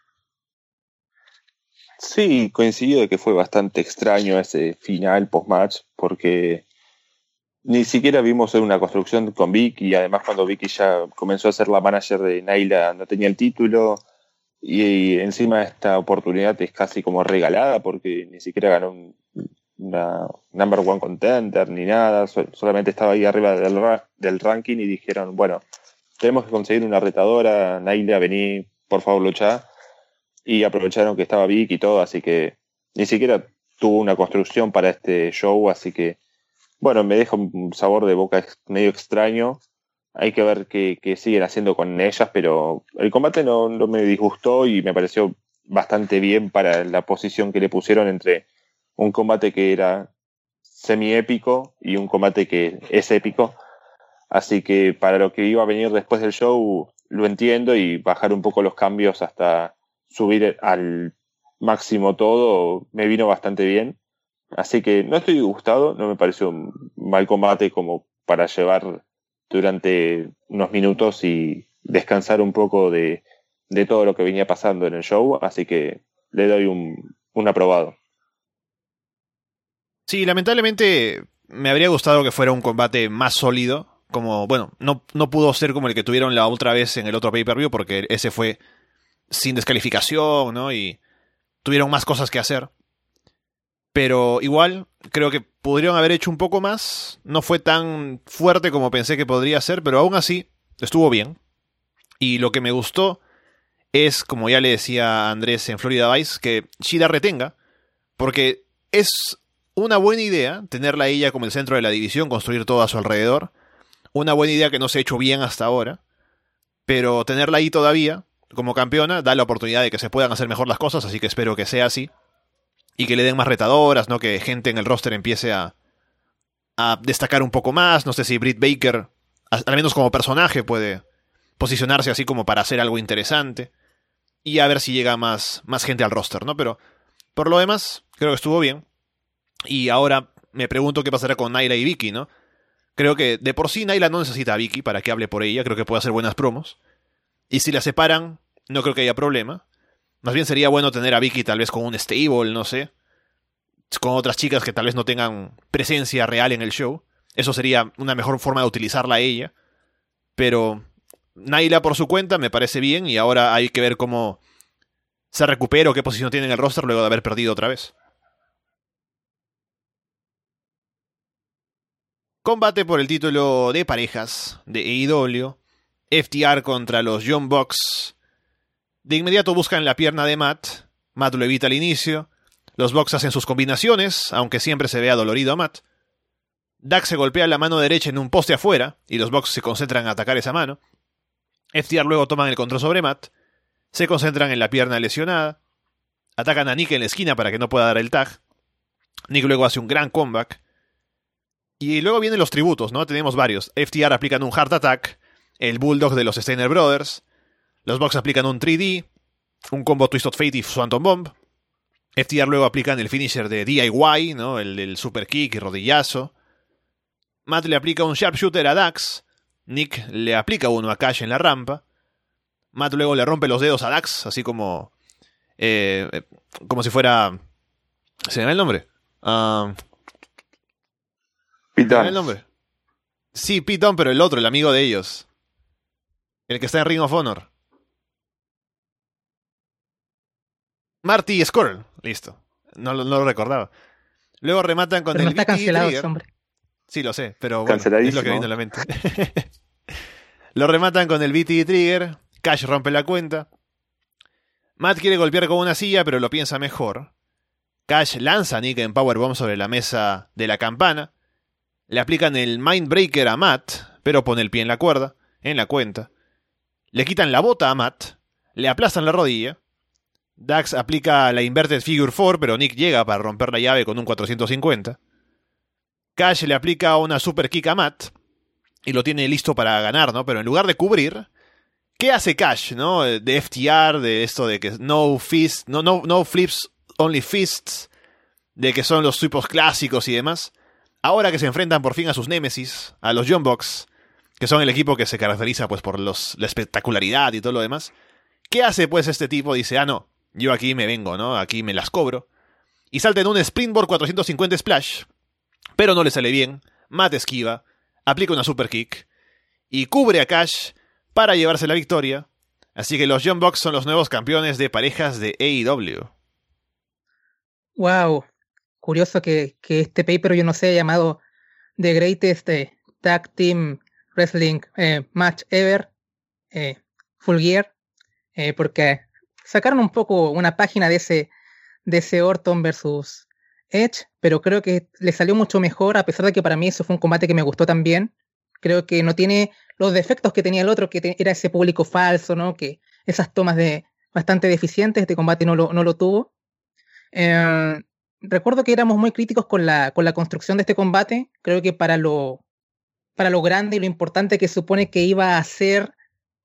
Sí, coincido de que fue bastante extraño ese final post-match, porque ni siquiera vimos una construcción con Vicky, y además cuando Vicky ya comenzó a ser la manager de Nyla no tenía el título, y, y encima esta oportunidad es casi como regalada, porque ni siquiera ganó un, una number one contender ni nada, solamente estaba ahí arriba del, del ranking y dijeron, bueno, tenemos que conseguir una retadora, Nyla, vení, por favor, luchá, y aprovecharon que estaba Vic y todo, así que ni siquiera tuvo una construcción para este show, así que bueno, me deja un sabor de boca medio extraño. Hay que ver qué, qué siguen haciendo con ellas, pero el combate no, no me disgustó y me pareció bastante bien para la posición que le pusieron entre un combate que era semi-épico y un combate que es épico. Así que para lo que iba a venir después del show lo entiendo, y bajar un poco los cambios hasta subir al máximo todo me vino bastante bien. Así que no estoy disgustado, no me pareció un mal combate como para llevar durante unos minutos y descansar un poco de, de todo lo que venía pasando en el show, así que le doy un, un aprobado. Sí, lamentablemente me habría gustado que fuera un combate más sólido, como, bueno, no, no pudo ser como el que tuvieron la otra vez en el otro pay-per-view, porque ese fue sin descalificación, ¿no? Y tuvieron más cosas que hacer. Pero igual, creo que pudieron haber hecho un poco más. No fue tan fuerte como pensé que podría ser, pero aún así estuvo bien. Y lo que me gustó es, como ya le decía a Andrés en Florida Vice, que Shida retenga, porque es una buena idea tenerla a ella como el centro de la división, construir todo a su alrededor. Una buena idea que no se ha hecho bien hasta ahora, pero tenerla ahí todavía como campeona da la oportunidad de que se puedan hacer mejor las cosas, así que espero que sea así. Y que le den más retadoras, ¿no? Que gente en el roster empiece a, a destacar un poco más. No sé si Britt Baker, al menos como personaje, puede posicionarse así como para hacer algo interesante. Y a ver si llega más, más gente al roster, ¿no? Pero por lo demás, creo que estuvo bien. Y ahora me pregunto qué pasará con Nyla y Vicky, ¿no? Creo que de por sí Nyla no necesita a Vicky para que hable por ella. Creo que puede hacer buenas promos. Y si la separan, no creo que haya problema. Más bien sería bueno tener a Vicky tal vez con un stable, no sé. Con otras chicas que tal vez no tengan presencia real en el show. Eso sería una mejor forma de utilizarla a ella. Pero Nyla por su cuenta me parece bien. Y ahora hay que ver cómo se recupera o qué posición tiene en el roster luego de haber perdido otra vez. Combate por el título de parejas de A E W. F T R contra los Young Bucks. De inmediato buscan la pierna de Matt. Matt lo evita al inicio. Los Bucks hacen sus combinaciones, aunque siempre se vea dolorido a Matt. Dax se golpea la mano derecha en un poste afuera, y los Bucks se concentran en atacar esa mano. F T R luego toman el control sobre Matt. Se concentran en la pierna lesionada. Atacan a Nick en la esquina para que no pueda dar el tag. Nick luego hace un gran comeback. Y luego vienen los tributos, ¿no? Tenemos varios. F T R aplican un Heart Attack. El Bulldog de los Steiner Brothers. Los Bucks aplican un tres D. Un combo Twisted Fate y Swanton Bomb. F T R luego aplican el finisher de D I Y, ¿no? El, el super kick y rodillazo. Matt le aplica un sharpshooter a Dax. Nick le aplica uno a Cash en la rampa. Matt luego le rompe los dedos a Dax, así como... Eh, como si fuera... ¿Se me va el nombre? Uh, Pete ¿Se me va Dunne. el nombre? Sí, Pete Dunne, pero el otro, el amigo de ellos. El que está en Ring of Honor. Marty Scurll. Listo. No, lo- no lo recordaba. Luego rematan con Pero no el está B T cancelado Trigger. ese hombre. Sí, lo sé, pero bueno, es lo Canceladísimo. que viene a la mente. Lo rematan con el B T Trigger. Cash rompe la cuenta. Matt quiere golpear con una silla, pero lo piensa mejor. Cash lanza a Nick en Powerbomb sobre la mesa de la campana. Le aplican el Mindbreaker a Matt, pero pone el pie en la cuerda, en la cuenta. Le quitan la bota a Matt. Le aplastan la rodilla. Dax aplica la Inverted Figure cuatro, pero Nick llega para romper la llave con un cuatrocientos cincuenta. Cash le aplica una Super Kick a Matt y lo tiene listo para ganar, ¿no? Pero en lugar de cubrir, ¿qué hace Cash, no? De F T R, de esto de que no fist, no, no, no flips, only fists, de que son los tipos clásicos y demás. Ahora que se enfrentan por fin a sus némesis, a los Young Bucks, que son el equipo que se caracteriza pues por los, la espectacularidad y todo lo demás, ¿qué hace pues este tipo? Dice, ah no, yo aquí me vengo, ¿no? Aquí me las cobro. Y salta en un Springboard cuatrocientos cincuenta Splash, pero no le sale bien. Matt esquiva, aplica una Super Kick y cubre a Cash para llevarse la victoria. Así que los Young Bucks son los nuevos campeones de parejas de A E W. Wow. Curioso que, que este paper yo no sé llamado The Greatest eh, Tag Team Wrestling eh, Match Ever, eh, Full Gear, eh, porque sacaron un poco una página de ese, de ese Orton versus Edge, pero creo que le salió mucho mejor, a pesar de que para mí eso fue un combate que me gustó también. Creo que no tiene los defectos que tenía el otro, que te, era ese público falso, ¿no? Que esas tomas de bastante deficientes, este combate no lo, no lo tuvo. Eh, recuerdo que éramos muy críticos con la, con la construcción de este combate. Creo que para lo, para lo grande y lo importante que supone que iba a ser,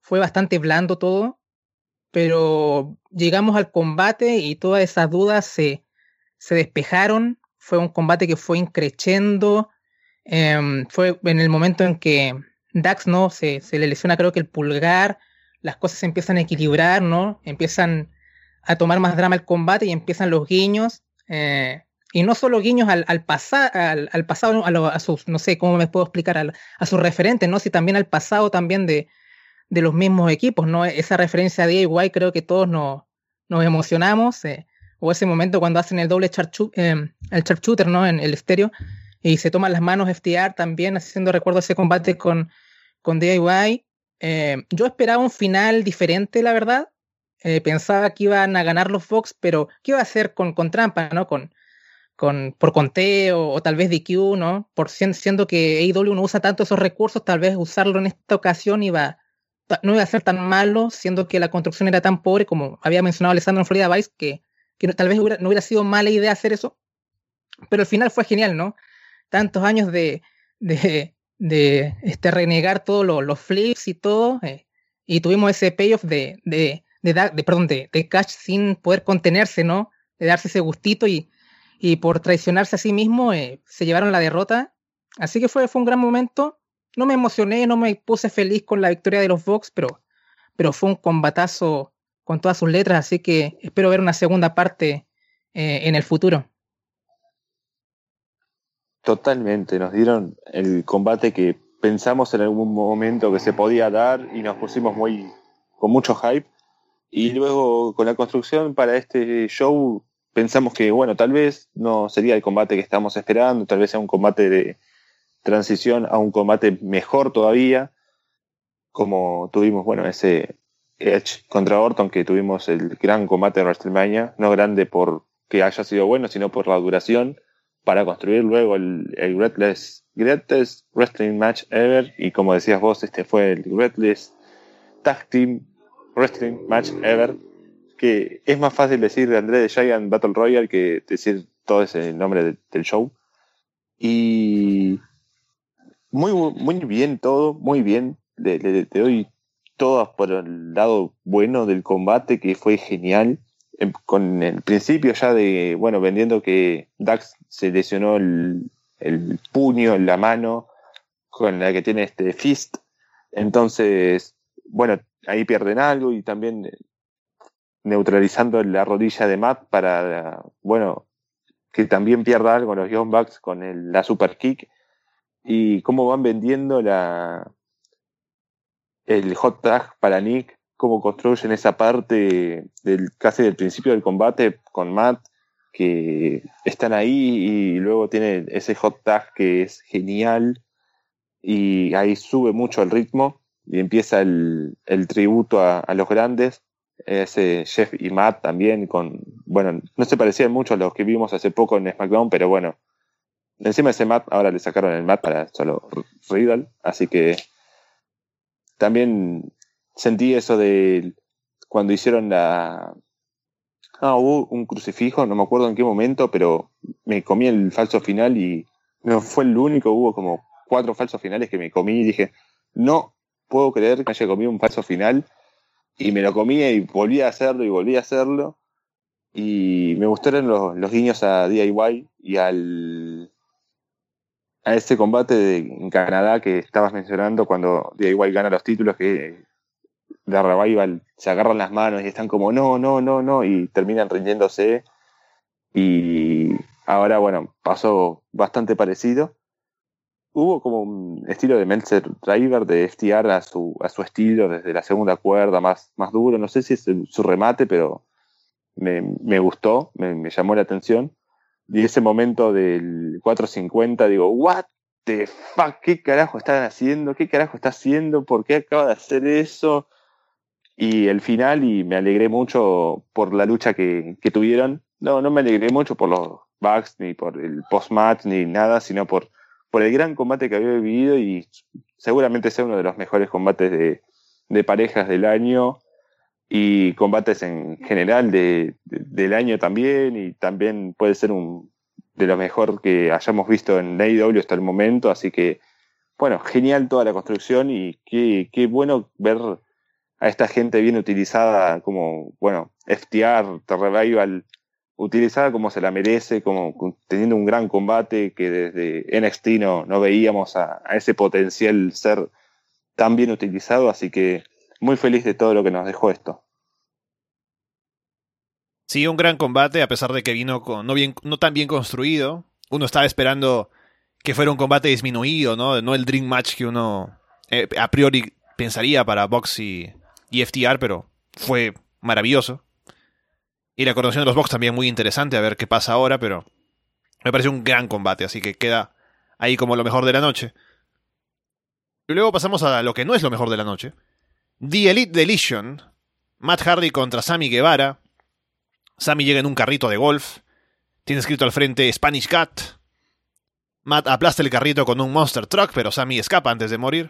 fue bastante blando todo, pero llegamos al combate y todas esas dudas se, se despejaron. Fue un combate que fue increchendo. Eh, fue en el momento en que Dax, ¿no? Se, se le lesiona, creo que el pulgar, las cosas se empiezan a equilibrar, ¿no? Empiezan a tomar más drama el combate y empiezan los guiños. Eh, y no solo guiños al, al, pasa, al, al pasado, ¿no? a, lo, a sus, no sé cómo me puedo explicar, al, a sus referentes, ¿no? Si también al pasado también de, de los mismos equipos, ¿no? Esa referencia a D I Y creo que todos nos, nos emocionamos. Eh, o ese momento cuando hacen el doble sharpshooter, eh, el sharpshooter, ¿no? En el estéreo, y se toman las manos F T R también, haciendo recuerdo ese combate con, con D I Y. Eh, yo esperaba un final diferente, la verdad. Eh, pensaba que iban a ganar los Fox, pero ¿qué iba a hacer con, con trampa, ¿no? Con, con, por conteo o tal vez D Q, ¿no? Por siendo que A E W no usa tanto esos recursos, tal vez usarlo en esta ocasión iba, no iba a ser tan malo, siendo que la construcción era tan pobre, como había mencionado Alessandro en Florida Vice, que, que tal vez hubiera, no hubiera sido mala idea hacer eso. Pero el final fue genial, ¿no? Tantos años de, de, de este, renegar todos lo, los flips y todo, eh, y tuvimos ese payoff de, de, de, de, de, perdón, de, de Cash sin poder contenerse, ¿no? De darse ese gustito y, y por traicionarse a sí mismo eh, se llevaron la derrota. Así que fue, fue un gran momento. No me emocioné, no me puse feliz con la victoria de los Bucks, pero, pero fue un combatazo con todas sus letras, así que espero ver una segunda parte eh, en el futuro. Totalmente, nos dieron el combate que pensamos en algún momento que se podía dar y nos pusimos muy con mucho hype, y luego con la construcción para este show pensamos que bueno, tal vez no sería el combate que estábamos esperando, tal vez sea un combate de transición a un combate mejor todavía, como tuvimos bueno ese Edge contra Orton, que tuvimos el gran combate de WrestleMania, no grande por que haya sido bueno, sino por la duración, para construir luego el, el greatest, greatest Wrestling Match Ever, y como decías vos, este fue el Greatest Tag Team Wrestling Match Ever, que es más fácil decir de André the Giant Battle Royale que decir todo ese nombre de, del show. Y muy, muy bien todo, muy bien, le, le, le doy todas por el lado bueno del combate, que fue genial. Con el principio ya de, bueno, vendiendo que Dax se lesionó el, el puño, la mano con la que tiene este fist, entonces, bueno, ahí pierden algo, y también neutralizando la rodilla de Matt para, bueno, que también pierda algo los Young Bucks con el, la super kick, y cómo van vendiendo la el hot tag para Nick, cómo construyen esa parte del casi del principio del combate con Matt, que están ahí, y luego tiene ese hot tag que es genial, y ahí sube mucho el ritmo y empieza el, el tributo a, a los grandes, ese Jeff y Matt también, con bueno, no se parecían mucho a los que vimos hace poco en SmackDown, pero bueno, encima de ese Matt ahora le sacaron el Matt para solo Riddle, así que también sentí eso de cuando hicieron la... Ah, hubo un crucifijo, no me acuerdo en qué momento, pero me comí el falso final y no fue el único, hubo como cuatro falsos finales que me comí y dije, no puedo creer que haya comido un falso final, y me lo comí y volví a hacerlo y volví a hacerlo, y me gustaron los, los guiños a D I Y y al a ese combate de, en Canadá que estabas mencionando cuando D I Y gana los títulos, que de Revival se agarran las manos y están como no, no, no, no, y terminan rindiéndose. Y ahora, bueno, pasó bastante parecido. Hubo como un estilo de Meltzer Driver de F T R a su, a su estilo, desde la segunda cuerda, más, más duro. No sé si es el, su remate, pero me, me gustó, me, me llamó la atención. Y ese momento del cuatro cincuenta, digo, what the fuck, ¿qué carajo están haciendo? ¿Qué carajo está haciendo? ¿Por qué acaba de hacer eso? Y el final, y me alegré mucho por la lucha que, que tuvieron. No, no me alegré mucho por los Bucks, ni por el post-match, ni nada, sino por, por el gran combate que había vivido, y seguramente sea uno de los mejores combates de, de parejas del año, y combates en general de, de, del año también, y también puede ser un de lo mejor que hayamos visto en A E W hasta el momento. Así que, bueno, genial toda la construcción, y qué, qué bueno ver a esta gente bien utilizada como, bueno, F T R, The Revival, utilizada como se la merece, como teniendo un gran combate que desde N X T no, no veíamos a, a ese potencial ser tan bien utilizado, así que muy feliz de todo lo que nos dejó esto. Sí, un gran combate, a pesar de que vino con, no, bien, no tan bien construido. Uno estaba esperando que fuera un combate disminuido, ¿no? No el Dream Match que uno eh, a priori pensaría para Bucks y, y F T R, pero fue maravilloso. Y la coronación de los Bucks también muy interesante, a ver qué pasa ahora, pero me pareció un gran combate, así que queda ahí como lo mejor de la noche. Y luego pasamos a lo que no es lo mejor de la noche. The Elite Deletion. Matt Hardy contra Sammy Guevara. Sammy llega en un carrito de golf. Tiene escrito al frente Spanish Cat. Matt aplasta el carrito con un Monster Truck, pero Sammy escapa antes de morir.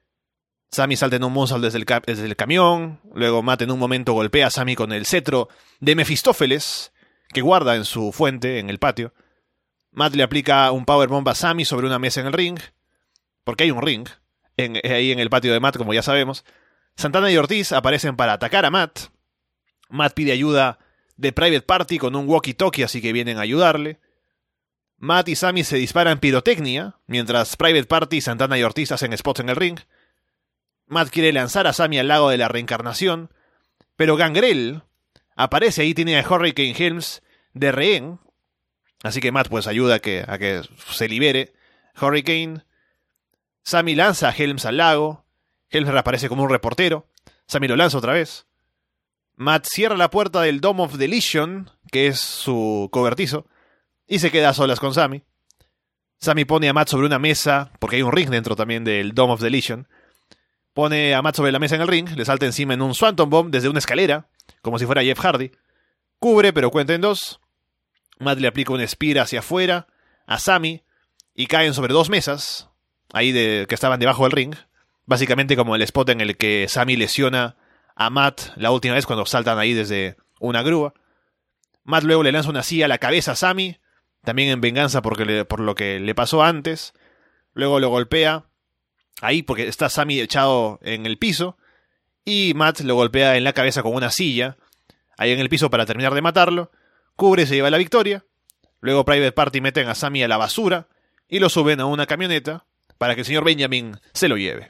Sammy salta en un moonsault desde el, ca- desde el camión. Luego Matt en un momento golpea a Sammy con el cetro de Mefistófeles, que guarda en su fuente, en el patio. Matt le aplica un powerbomb a Sammy sobre una mesa en el ring. Porque hay un ring en, ahí en el patio de Matt, como ya sabemos. Santana y Ortiz aparecen para atacar a Matt. Matt pide ayuda de Private Party con un walkie-talkie, así que vienen a ayudarle. Matt y Sammy se disparan pirotecnia, mientras Private Party, Santana y Ortiz hacen spots en el ring. Matt quiere lanzar a Sammy al lago de la reencarnación, pero Gangrel aparece ahí, tiene a Hurricane Helms de rehén, así que Matt pues ayuda a que, a que se libere Hurricane. Sammy lanza a Helms al lago, Helms reaparece como un reportero, Sammy lo lanza otra vez. Matt cierra la puerta del Dome of Deletion, que es su cobertizo, y se queda a solas con Sammy. Sammy pone a Matt sobre una mesa, porque hay un ring dentro también del Dome of Deletion. Pone a Matt sobre la mesa en el ring, le salta encima en un Swanton Bomb desde una escalera, como si fuera Jeff Hardy. Cubre, pero cuenta en dos. Matt le aplica un spear hacia afuera a Sammy y caen sobre dos mesas, ahí de, que estaban debajo del ring. Básicamente como el spot en el que Sammy lesiona a Matt la última vez cuando saltan ahí desde una grúa. Matt luego le lanza una silla a la cabeza a Sammy, también en venganza porque le, por lo que le pasó antes. Luego lo golpea ahí porque está Sammy echado en el piso, y Matt lo golpea en la cabeza con una silla ahí en el piso para terminar de matarlo. Cubre y se lleva la victoria. Luego Private Party meten a Sammy a la basura y lo suben a una camioneta para que el señor Benjamin se lo lleve.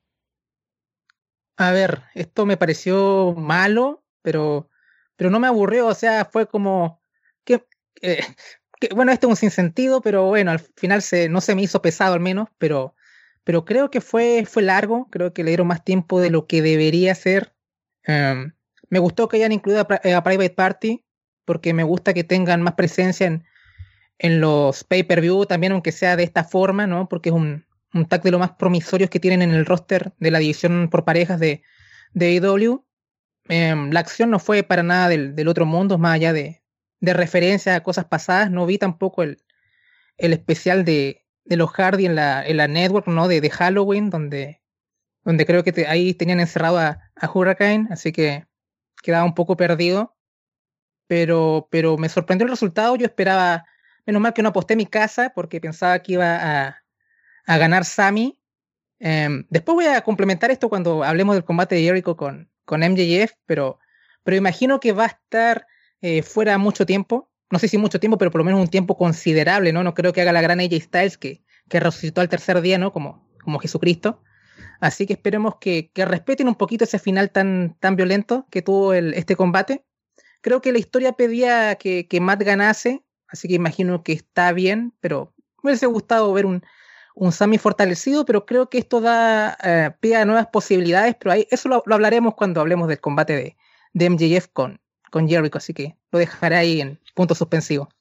A ver, esto me pareció malo, pero, pero no me aburrió, o sea, fue como que, eh, que bueno, esto es un sinsentido, pero bueno, al final se, no se me hizo pesado al menos, pero, pero creo que fue, fue largo, creo que le dieron más tiempo de lo que debería ser. Um, me gustó que hayan incluido a, a Private Party, porque me gusta que tengan más presencia en, en los pay-per-view también, aunque sea de esta forma, ¿no? Porque es un un tag de lo más promisorios que tienen en el roster de la división por parejas de, de A E W. Eh, la acción no fue para nada del, del otro mundo, más allá de, de referencia a cosas pasadas. No vi tampoco el, el especial de, de los Hardy en la, en la network, ¿no? De, de Halloween, donde, donde creo que te, ahí tenían encerrado a, a Hurricane, así que quedaba un poco perdido. Pero, pero me sorprendió el resultado. Yo esperaba, menos mal que no aposté mi casa, porque pensaba que iba a a ganar Sammy. Um, después voy a complementar esto cuando hablemos del combate de Jericho con, con M J F, pero, pero imagino que va a estar eh, fuera mucho tiempo. No sé si mucho tiempo, pero por lo menos un tiempo considerable, ¿no? No creo que haga la gran A J Styles que, que resucitó al tercer día, ¿no? Como, como Jesucristo. Así que esperemos que, que respeten un poquito ese final tan, tan violento que tuvo el, este combate. Creo que la historia pedía que, que Matt ganase, así que imagino que está bien, pero me hubiese gustado ver un un Sammy fortalecido, pero creo que esto da eh, pie a nuevas posibilidades, pero ahí, eso lo, lo hablaremos cuando hablemos del combate de, de M J F con, con Jericho, así que lo dejaré ahí en punto suspensivo.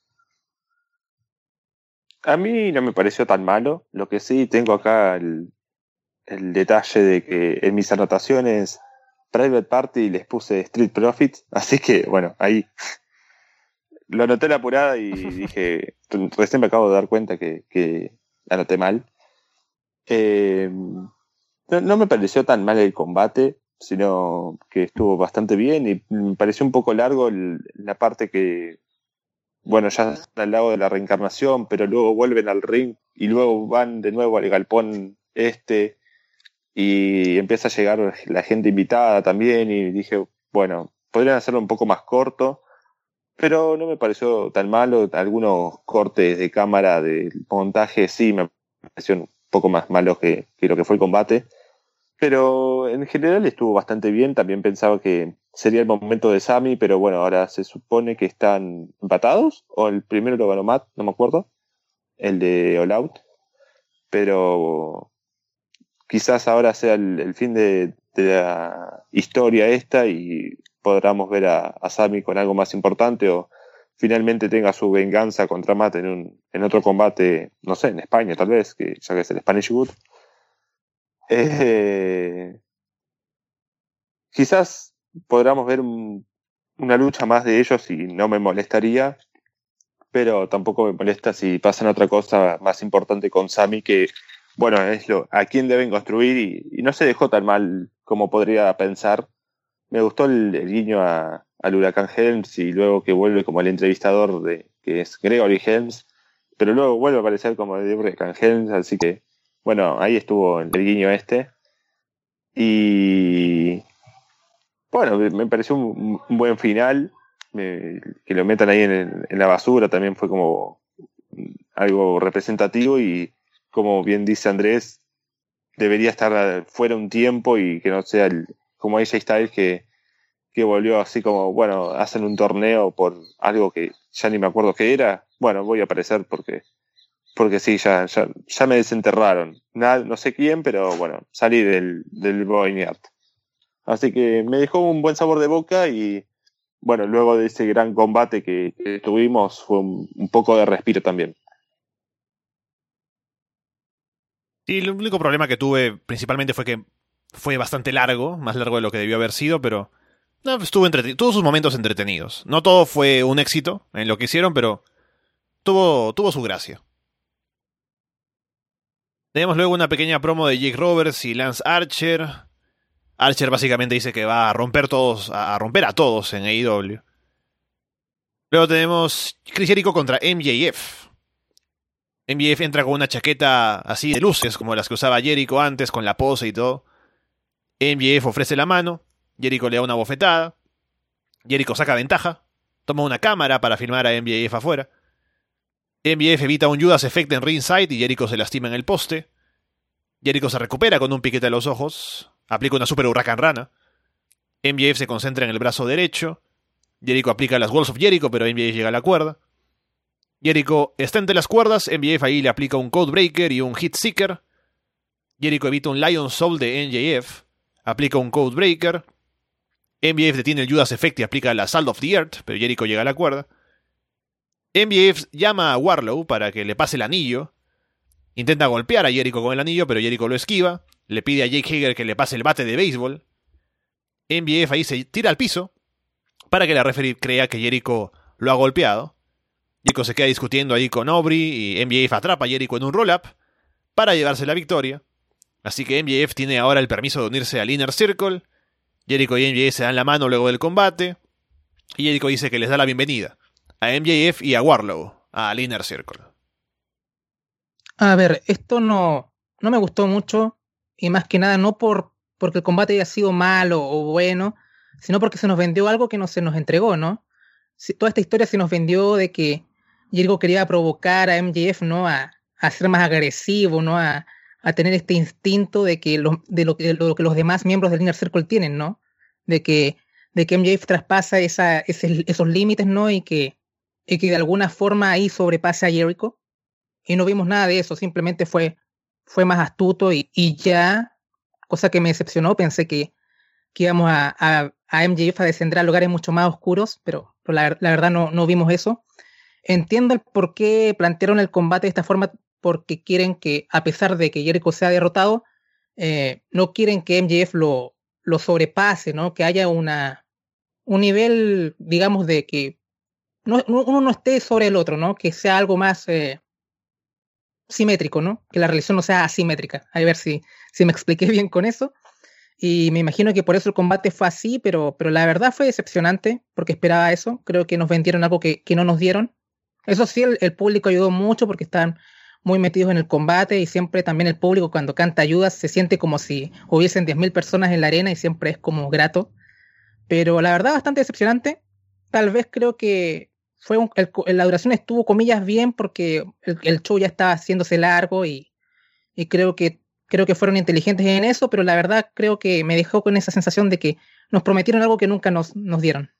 A mí no me pareció tan malo, lo que sí tengo acá el, el detalle de que en mis anotaciones Private Party les puse Street Profits, así que bueno, ahí lo anoté en la apurada y dije, recién me acabo de dar cuenta que, que anoté mal. Eh, no, no me pareció tan mal el combate, sino que estuvo bastante bien y me pareció un poco largo el, la parte que, bueno, ya está al lado de la reencarnación, pero luego vuelven al ring y luego van de nuevo al galpón este y empieza a llegar la gente invitada también y dije, bueno, podrían hacerlo un poco más corto, pero no me pareció tan malo. Algunos cortes de cámara del montaje sí me parecieron un poco más malos que, que lo que fue el combate, pero en general estuvo bastante bien. También pensaba que sería el momento de Sami, pero bueno, ahora se supone que están empatados, o el primero lo ganó Matt, no me acuerdo, el de All Out, pero quizás ahora sea el, el fin de, de la historia esta y podamos ver a, a Sami con algo más importante, o finalmente tenga su venganza contra Matt en, un, en otro combate, no sé, en España tal vez, que ya que es el Spanish Good. Eh, quizás podamos ver un, una lucha más de ellos y no me molestaría, pero tampoco me molesta si pasan otra cosa más importante con Sami, que bueno, es lo a quién deben construir, y, y no se dejó tan mal como podría pensar. Me gustó el, el guiño a, al Huracán Helms, y luego que vuelve como el entrevistador de que es Gregory Helms, pero luego vuelve a aparecer como de Huracán Helms, así que bueno, ahí estuvo el guiño este. Y bueno, me pareció un, un buen final. Me, que lo metan ahí en, el, en la basura también fue como algo representativo, y como bien dice Andrés, debería estar fuera un tiempo y que no sea el, como A J Styles que, que volvió así como, bueno, hacen un torneo por algo que ya ni me acuerdo qué era. Bueno, voy a aparecer porque porque sí, ya, ya, ya me desenterraron. Nada, no sé quién, pero bueno, salí del, del Boyniart. Así que me dejó un buen sabor de boca, y bueno, luego de ese gran combate que, que tuvimos fue un, un poco de respiro también. Sí, el único problema que tuve principalmente fue que fue bastante largo, más largo de lo que debió haber sido, pero no, estuvo entretenido, tuvo sus momentos entretenidos. No todo fue un éxito en lo que hicieron, pero tuvo, tuvo su gracia. Tenemos luego una pequeña promo de Jake Roberts y Lance Archer. Archer básicamente dice que va a romper todos, a romper a todos en A E W. Luego tenemos Chris Jericho contra M J F. M J F entra con una chaqueta así de luces, como las que usaba Jericho antes, con la pose y todo. M J F ofrece la mano, Jericho le da una bofetada. Jericho saca ventaja, toma una cámara para filmar a M J F afuera. M J F evita un Judas Effect en ringside y Jericho se lastima en el poste. Jericho se recupera con un piquete a los ojos, aplica una super huracán rana. M J F se concentra en el brazo derecho. Jericho aplica las Walls of Jericho, pero M J F llega a la cuerda. Jericho está entre las cuerdas, M J F ahí le aplica un Codebreaker y un Hit Seeker. Jericho evita un Lion Soul de M J F, aplica un Codebreaker. M J F detiene el Judas Effect y aplica la Salt of the Earth, pero Jericho llega a la cuerda. M J F llama a Wardlow para que le pase el anillo. Intenta golpear a Jericho con el anillo, pero Jericho lo esquiva. Le pide a Jake Hager que le pase el bate de béisbol. M J F ahí se tira al piso para que la referee crea que Jericho lo ha golpeado. Jericho se queda discutiendo ahí con Aubrey y M J F atrapa a Jericho en un roll-up para llevarse la victoria. Así que M J F tiene ahora el permiso de unirse al Inner Circle. Jericho y M J F se dan la mano luego del combate. Y Jericho dice que les da la bienvenida a M J F y a Wardlow al Inner Circle. A ver, esto no, no me gustó mucho, y más que nada no por porque el combate haya sido malo o bueno, sino porque se nos vendió algo que no se nos entregó, ¿no? Si, toda esta historia se nos vendió de que Jericho quería provocar a M J F, ¿no? A, a ser más agresivo, ¿no? A, a tener este instinto de que lo, de lo, de lo que los demás miembros del Inner Circle tienen, ¿no? De que, de que M J F traspasa esa, ese, esos límites, ¿no? Y que, y que de alguna forma ahí sobrepase a Jericho. Y no vimos nada de eso, simplemente fue, fue más astuto y, y ya, cosa que me decepcionó. Pensé que, que íbamos a, a, a M J F a descender a lugares mucho más oscuros, pero, pero la, la verdad no, no vimos eso. Entiendo el por qué plantearon el combate de esta forma, porque quieren que, a pesar de que Jericho sea derrotado, eh, no quieren que M J F lo, lo sobrepase, ¿no? Que haya una, un nivel, digamos, de que no, uno no esté sobre el otro, ¿no? Que sea algo más... Eh, simétrico, ¿no? Que la relación no sea asimétrica. A ver si, si me expliqué bien con eso. Y me imagino que por eso el combate fue así, pero, pero la verdad fue decepcionante, porque esperaba eso. Creo que nos vendieron algo que, que no nos dieron. Eso sí, el, el público ayudó mucho porque estaban muy metidos en el combate y siempre también el público cuando canta ayudas se siente como si hubiesen diez mil personas en la arena y siempre es como grato. Pero la verdad bastante decepcionante. Tal vez creo que fue un, el, la duración estuvo comillas bien porque el, el show ya estaba haciéndose largo y, y creo que creo que fueron inteligentes en eso, pero la verdad creo que me dejó con esa sensación de que nos prometieron algo que nunca nos, nos dieron.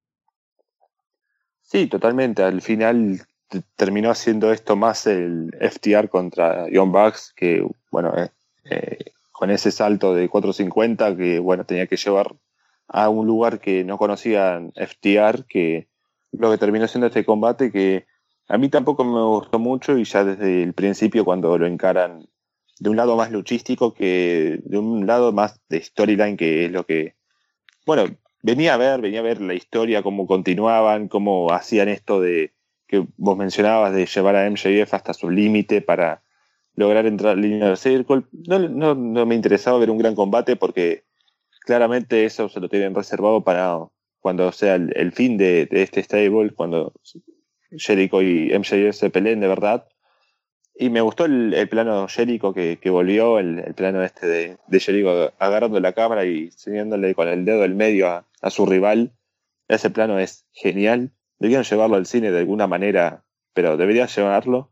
Sí, totalmente. Al final t- terminó haciendo esto más el F T R contra Young Bucks, que bueno, eh, eh, con ese salto de cuatro cincuenta que bueno, tenía que llevar a un lugar que no conocían F T R, que lo que terminó siendo este combate que a mí tampoco me gustó mucho y ya desde el principio cuando lo encaran de un lado más luchístico que de un lado más de storyline, que es lo que, bueno, venía a ver, venía a ver la historia, cómo continuaban, cómo hacían esto de que vos mencionabas de llevar a M J F hasta su límite para lograr entrar al Inner Circle. No, no, no me interesaba ver un gran combate porque claramente eso se lo tienen reservado para cuando sea el, el fin de, de este stable, cuando Jericho y M J F se peleen de verdad. Y me gustó el, el plano Jericho que, que volvió, el, el plano este de, de Jericho agarrando la cámara y señalándole con el dedo del medio a, a su rival. Ese plano es genial. Deberían llevarlo al cine de alguna manera, pero deberían llevarlo.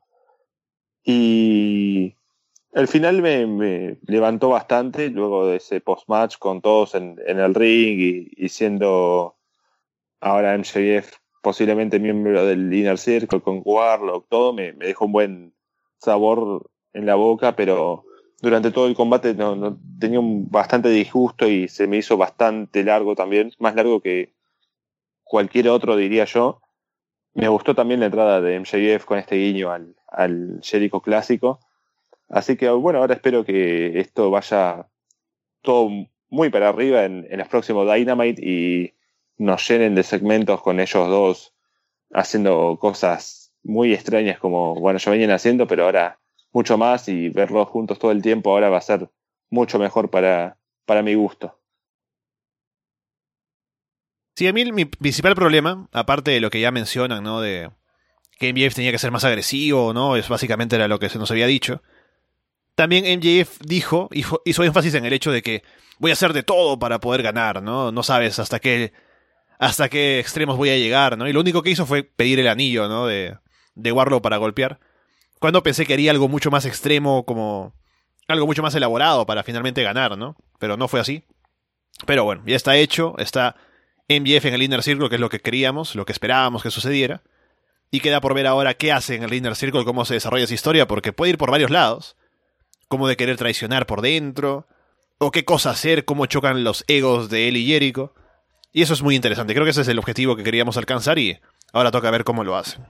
Y el final me, me levantó bastante luego de ese post-match con todos en, en el ring y, y siendo ahora M J F posiblemente miembro del Inner Circle con Warlock, todo me, me dejó un buen sabor en la boca, pero durante todo el combate no, no tenía un bastante disgusto y se me hizo bastante largo también, más largo que cualquier otro diría yo. Me gustó también la entrada de M J F con este guiño al, al Jericho clásico, así que bueno, ahora espero que esto vaya todo muy para arriba en, en los próximos Dynamite y nos llenen de segmentos con ellos dos haciendo cosas muy extrañas como, bueno, ya venían haciendo, pero ahora mucho más y verlos juntos todo el tiempo ahora va a ser mucho mejor para, para mi gusto. Sí, a mí mi principal problema, aparte de lo que ya mencionan, ¿no? De que M J F tenía que ser más agresivo, ¿no? Eso básicamente era lo que se nos había dicho. También M J F dijo, hizo, hizo énfasis en el hecho de que voy a hacer de todo para poder ganar, ¿no? No sabes hasta qué, hasta qué extremos voy a llegar, ¿no? Y lo único que hizo fue pedir el anillo, ¿no? De, de Warlock para golpear. Cuando pensé que haría algo mucho más extremo, como algo mucho más elaborado para finalmente ganar, ¿no? Pero no fue así. Pero bueno, ya está hecho, está M J F en el Inner Circle, que es lo que queríamos, lo que esperábamos que sucediera. Y queda por ver ahora qué hace en el Inner Circle, cómo se desarrolla esa historia, porque puede ir por varios lados. Como de querer traicionar por dentro, o qué cosa hacer, cómo chocan los egos de él y Jericho. Y eso es muy interesante, creo que ese es el objetivo que queríamos alcanzar y ahora toca ver cómo lo hacen.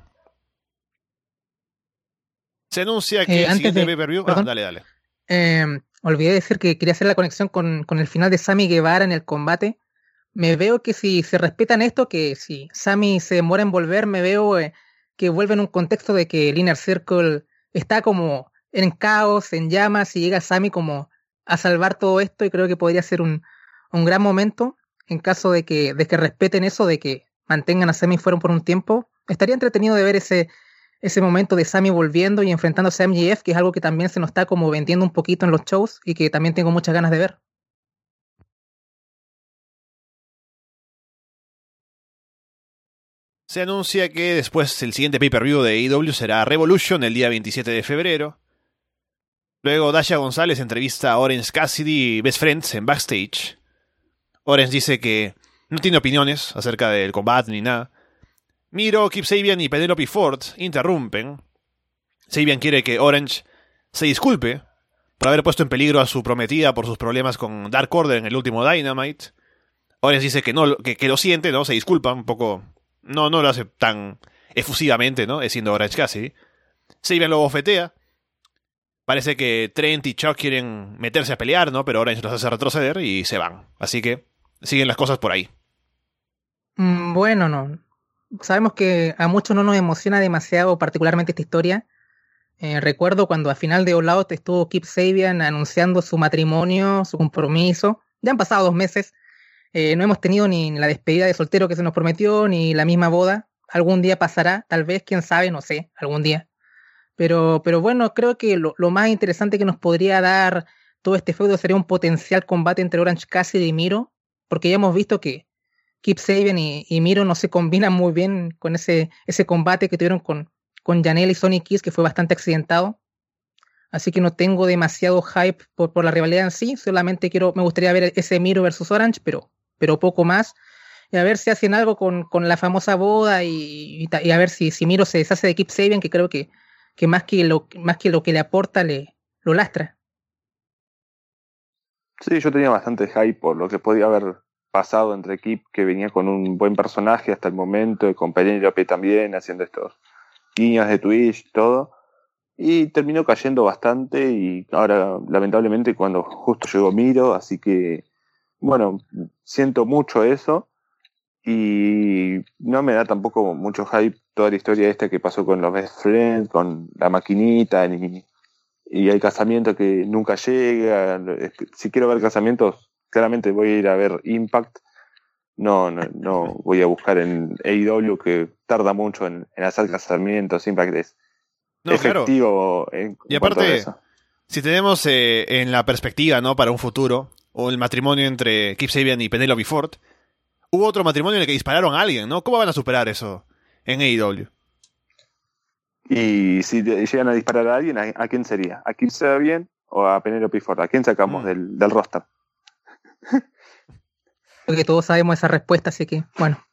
Se anuncia que Eh, el antes siguiente de- pay-per-view... Ah, perdón. dale, dale. Eh, olvidé decir que quería hacer la conexión con, con el final de Sammy Guevara en el combate. Me veo que si se respetan esto, que si Sammy se demora en volver, me veo eh, que vuelve en un contexto de que el Inner Circle está como en caos, en llamas, y llega Sammy como a salvar todo esto, y creo que podría ser un, un gran momento en caso de que, de que respeten eso, de que mantengan a Sammy fuera por un tiempo. Estaría entretenido de ver ese, ese momento de Sammy volviendo y enfrentándose a M J F, que es algo que también se nos está como vendiendo un poquito en los shows y que también tengo muchas ganas de ver. Se anuncia que después el siguiente pay-per-view de A E W será Revolution el día veintisiete de febrero. Luego Dasha González entrevista a Orange Cassidy y Best Friends en backstage. Orange dice que no tiene opiniones acerca del combate ni nada. Miro, Kip Sabian y Penelope Ford interrumpen. Sabian quiere que Orange se disculpe por haber puesto en peligro a su prometida por sus problemas con Dark Order en el último Dynamite. Orange dice que no, que, que lo siente, ¿no? Se disculpa un poco. No, no lo hace tan efusivamente, ¿no? Es siendo Orange Cassidy. Sabian lo bofetea. Parece que Trent y Chuck quieren meterse a pelear, ¿no? Pero Orange los hace retroceder y se van. Así que siguen las cosas por ahí. Mm, bueno, no. Sabemos que a muchos no nos emociona demasiado particularmente esta historia. Eh, recuerdo cuando al final de All Out estuvo Kip Sabian anunciando su matrimonio, su compromiso. Ya han pasado dos meses. Eh, no hemos tenido ni la despedida de soltero que se nos prometió, ni la misma boda. Algún día pasará, tal vez, quién sabe, no sé, algún día. Pero, pero bueno, creo que lo, lo más interesante que nos podría dar todo este feudo sería un potencial combate entre Orange Cassidy y Miro, porque ya hemos visto que Kip Sabian y, y Miro no se combinan muy bien con ese, ese combate que tuvieron con, con Janelle y Sonny Kiss, que fue bastante accidentado. Así que no tengo demasiado hype por, por la rivalidad en sí, solamente quiero, me gustaría ver ese Miro versus Orange, pero, pero poco más. Y a ver si hacen algo con, con la famosa boda y, y, y a ver si, si Miro se deshace de Kip Sabian, que creo que, que, más, que lo, más que lo que le aporta, le, lo lastra. Sí, yo tenía bastante hype por lo que podía haber pasado entre Kip, que venía con un buen personaje hasta el momento, y con Penélope también, haciendo estos guiños de Twitch y todo. Y terminó cayendo bastante, y ahora, lamentablemente, cuando justo llegó Miro, así que, bueno, siento mucho eso. Y no me da tampoco mucho hype toda la historia esta que pasó con los Best Friends, con la maquinita, ni, y el casamiento que nunca llega. Si quiero ver casamientos, claramente voy a ir a ver Impact. No, no, no voy a buscar en A E W, que tarda mucho en, en hacer casamientos. Impact es no, efectivo. Claro. En, y aparte, si tenemos eh, en la perspectiva, ¿no?, para un futuro, o el matrimonio entre Kip Sabian y Penelope Ford, hubo otro matrimonio en el que dispararon a alguien, ¿no? ¿Cómo van a superar eso en A E W? Y si llegan a disparar a alguien, ¿a, a quién sería? ¿A Kip Sabian o a Penelope Ford? ¿A quién sacamos mm. del, del roster? Creo que todos sabemos esa respuesta, así que, bueno.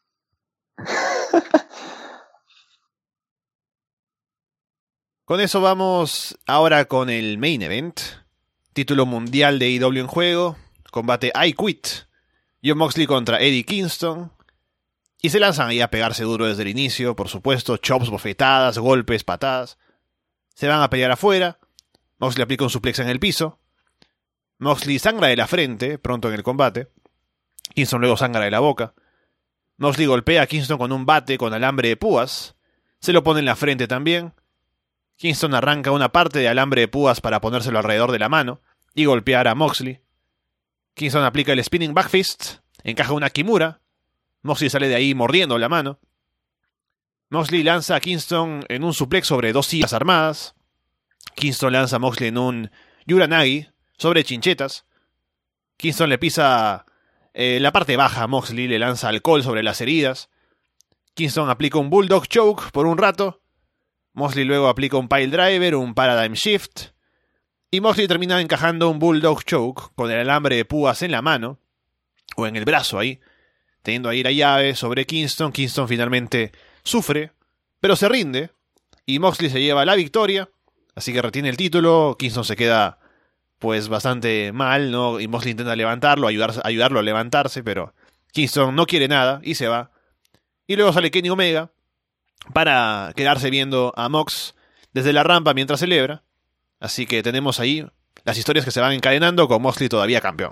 Con eso vamos ahora con el main event. Título mundial de A E W en juego. Combate I Quit. Jon Moxley contra Eddie Kingston. Y se lanzan ahí a pegarse duro desde el inicio, por supuesto. Chops, bofetadas, golpes, patadas. Se van a pelear afuera. Moxley aplica un suplex en el piso. Moxley sangra de la frente pronto en el combate. Kingston luego sangra de la boca. Moxley golpea a Kingston con un bate con alambre de púas. Se lo pone en la frente también. Kingston arranca una parte de alambre de púas para ponérselo alrededor de la mano y golpear a Moxley. Kingston aplica el spinning backfist, encaja una Kimura. Moxley sale de ahí mordiendo la mano. Moxley lanza a Kingston en un suplex sobre dos sillas armadas. Kingston lanza a Moxley en un Uranagi sobre chinchetas. Kingston le pisa eh, la parte baja a Moxley, le lanza alcohol sobre las heridas. Kingston aplica un Bulldog Choke por un rato. Moxley luego aplica un Pile Driver, un Paradigm Shift. Y Moxley termina encajando un Bulldog Choke con el alambre de púas en la mano, o en el brazo ahí, teniendo ahí la llave sobre Kingston. Kingston finalmente sufre, pero se rinde, y Moxley se lleva la victoria, así que retiene el título. Kingston se queda pues bastante mal, ¿no? Y Moxley intenta levantarlo, ayudar, ayudarlo a levantarse, pero Kingston no quiere nada y se va. Y luego sale Kenny Omega para quedarse viendo a Mox desde la rampa mientras celebra. Así que tenemos ahí las historias que se van encadenando con Moxley todavía campeón.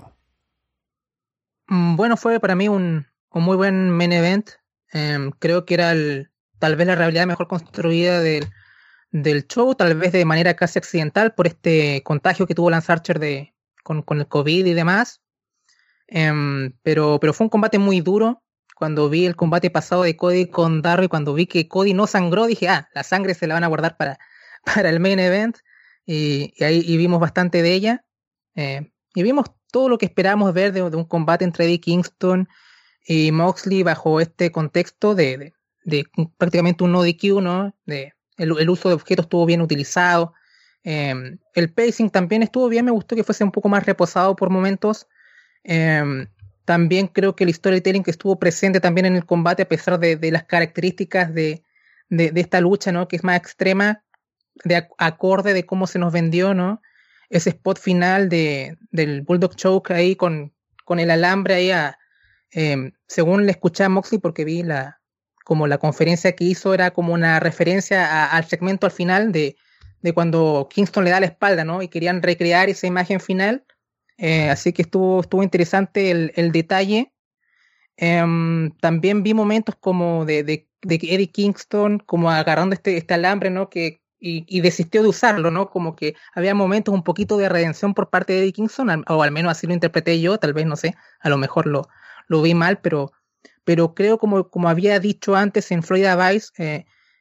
Bueno, fue para mí un, un muy buen main event. Eh, creo que era el, tal vez la rivalidad mejor construida del, del show, tal vez de manera casi accidental por este contagio que tuvo Lance Archer de, con, con el COVID y demás. Eh, pero, pero fue un combate muy duro. Cuando vi el combate pasado de Cody con Darby, cuando vi que Cody no sangró, dije, ah, la sangre se la van a guardar para, para el main event. Y, y ahí y vimos bastante de ella. Eh, y vimos todo lo que esperábamos ver de, de un combate entre Eddie Kingston y Moxley bajo este contexto de, de, de prácticamente un no D Q, ¿no? De, el, el uso de objetos estuvo bien utilizado. Eh, el pacing también estuvo bien, me gustó que fuese un poco más reposado por momentos. Eh, También creo que el storytelling que estuvo presente también en el combate, a pesar de, de las características de, de, de esta lucha, ¿no? Que es más extrema, de ac- acorde de cómo se nos vendió, ¿no? Ese spot final de, del Bulldog Choke ahí con, con el alambre ahí, a, eh, según le escuché a Moxley, porque vi la como la conferencia que hizo era como una referencia a, al segmento al final de, de cuando Kingston le da la espalda, ¿no? Y querían recrear esa imagen final. Eh, así que estuvo, estuvo interesante el, el detalle. Eh, también vi momentos como de, de, de Eddie Kingston como agarrando este, este alambre, ¿no? Que, y, y desistió de usarlo, ¿no? Como que había momentos un poquito de redención por parte de Eddie Kingston, al, o al menos así lo interpreté yo, tal vez, no sé, a lo mejor lo, lo vi mal, pero, pero creo como, como había dicho antes en Florida Vice, eh,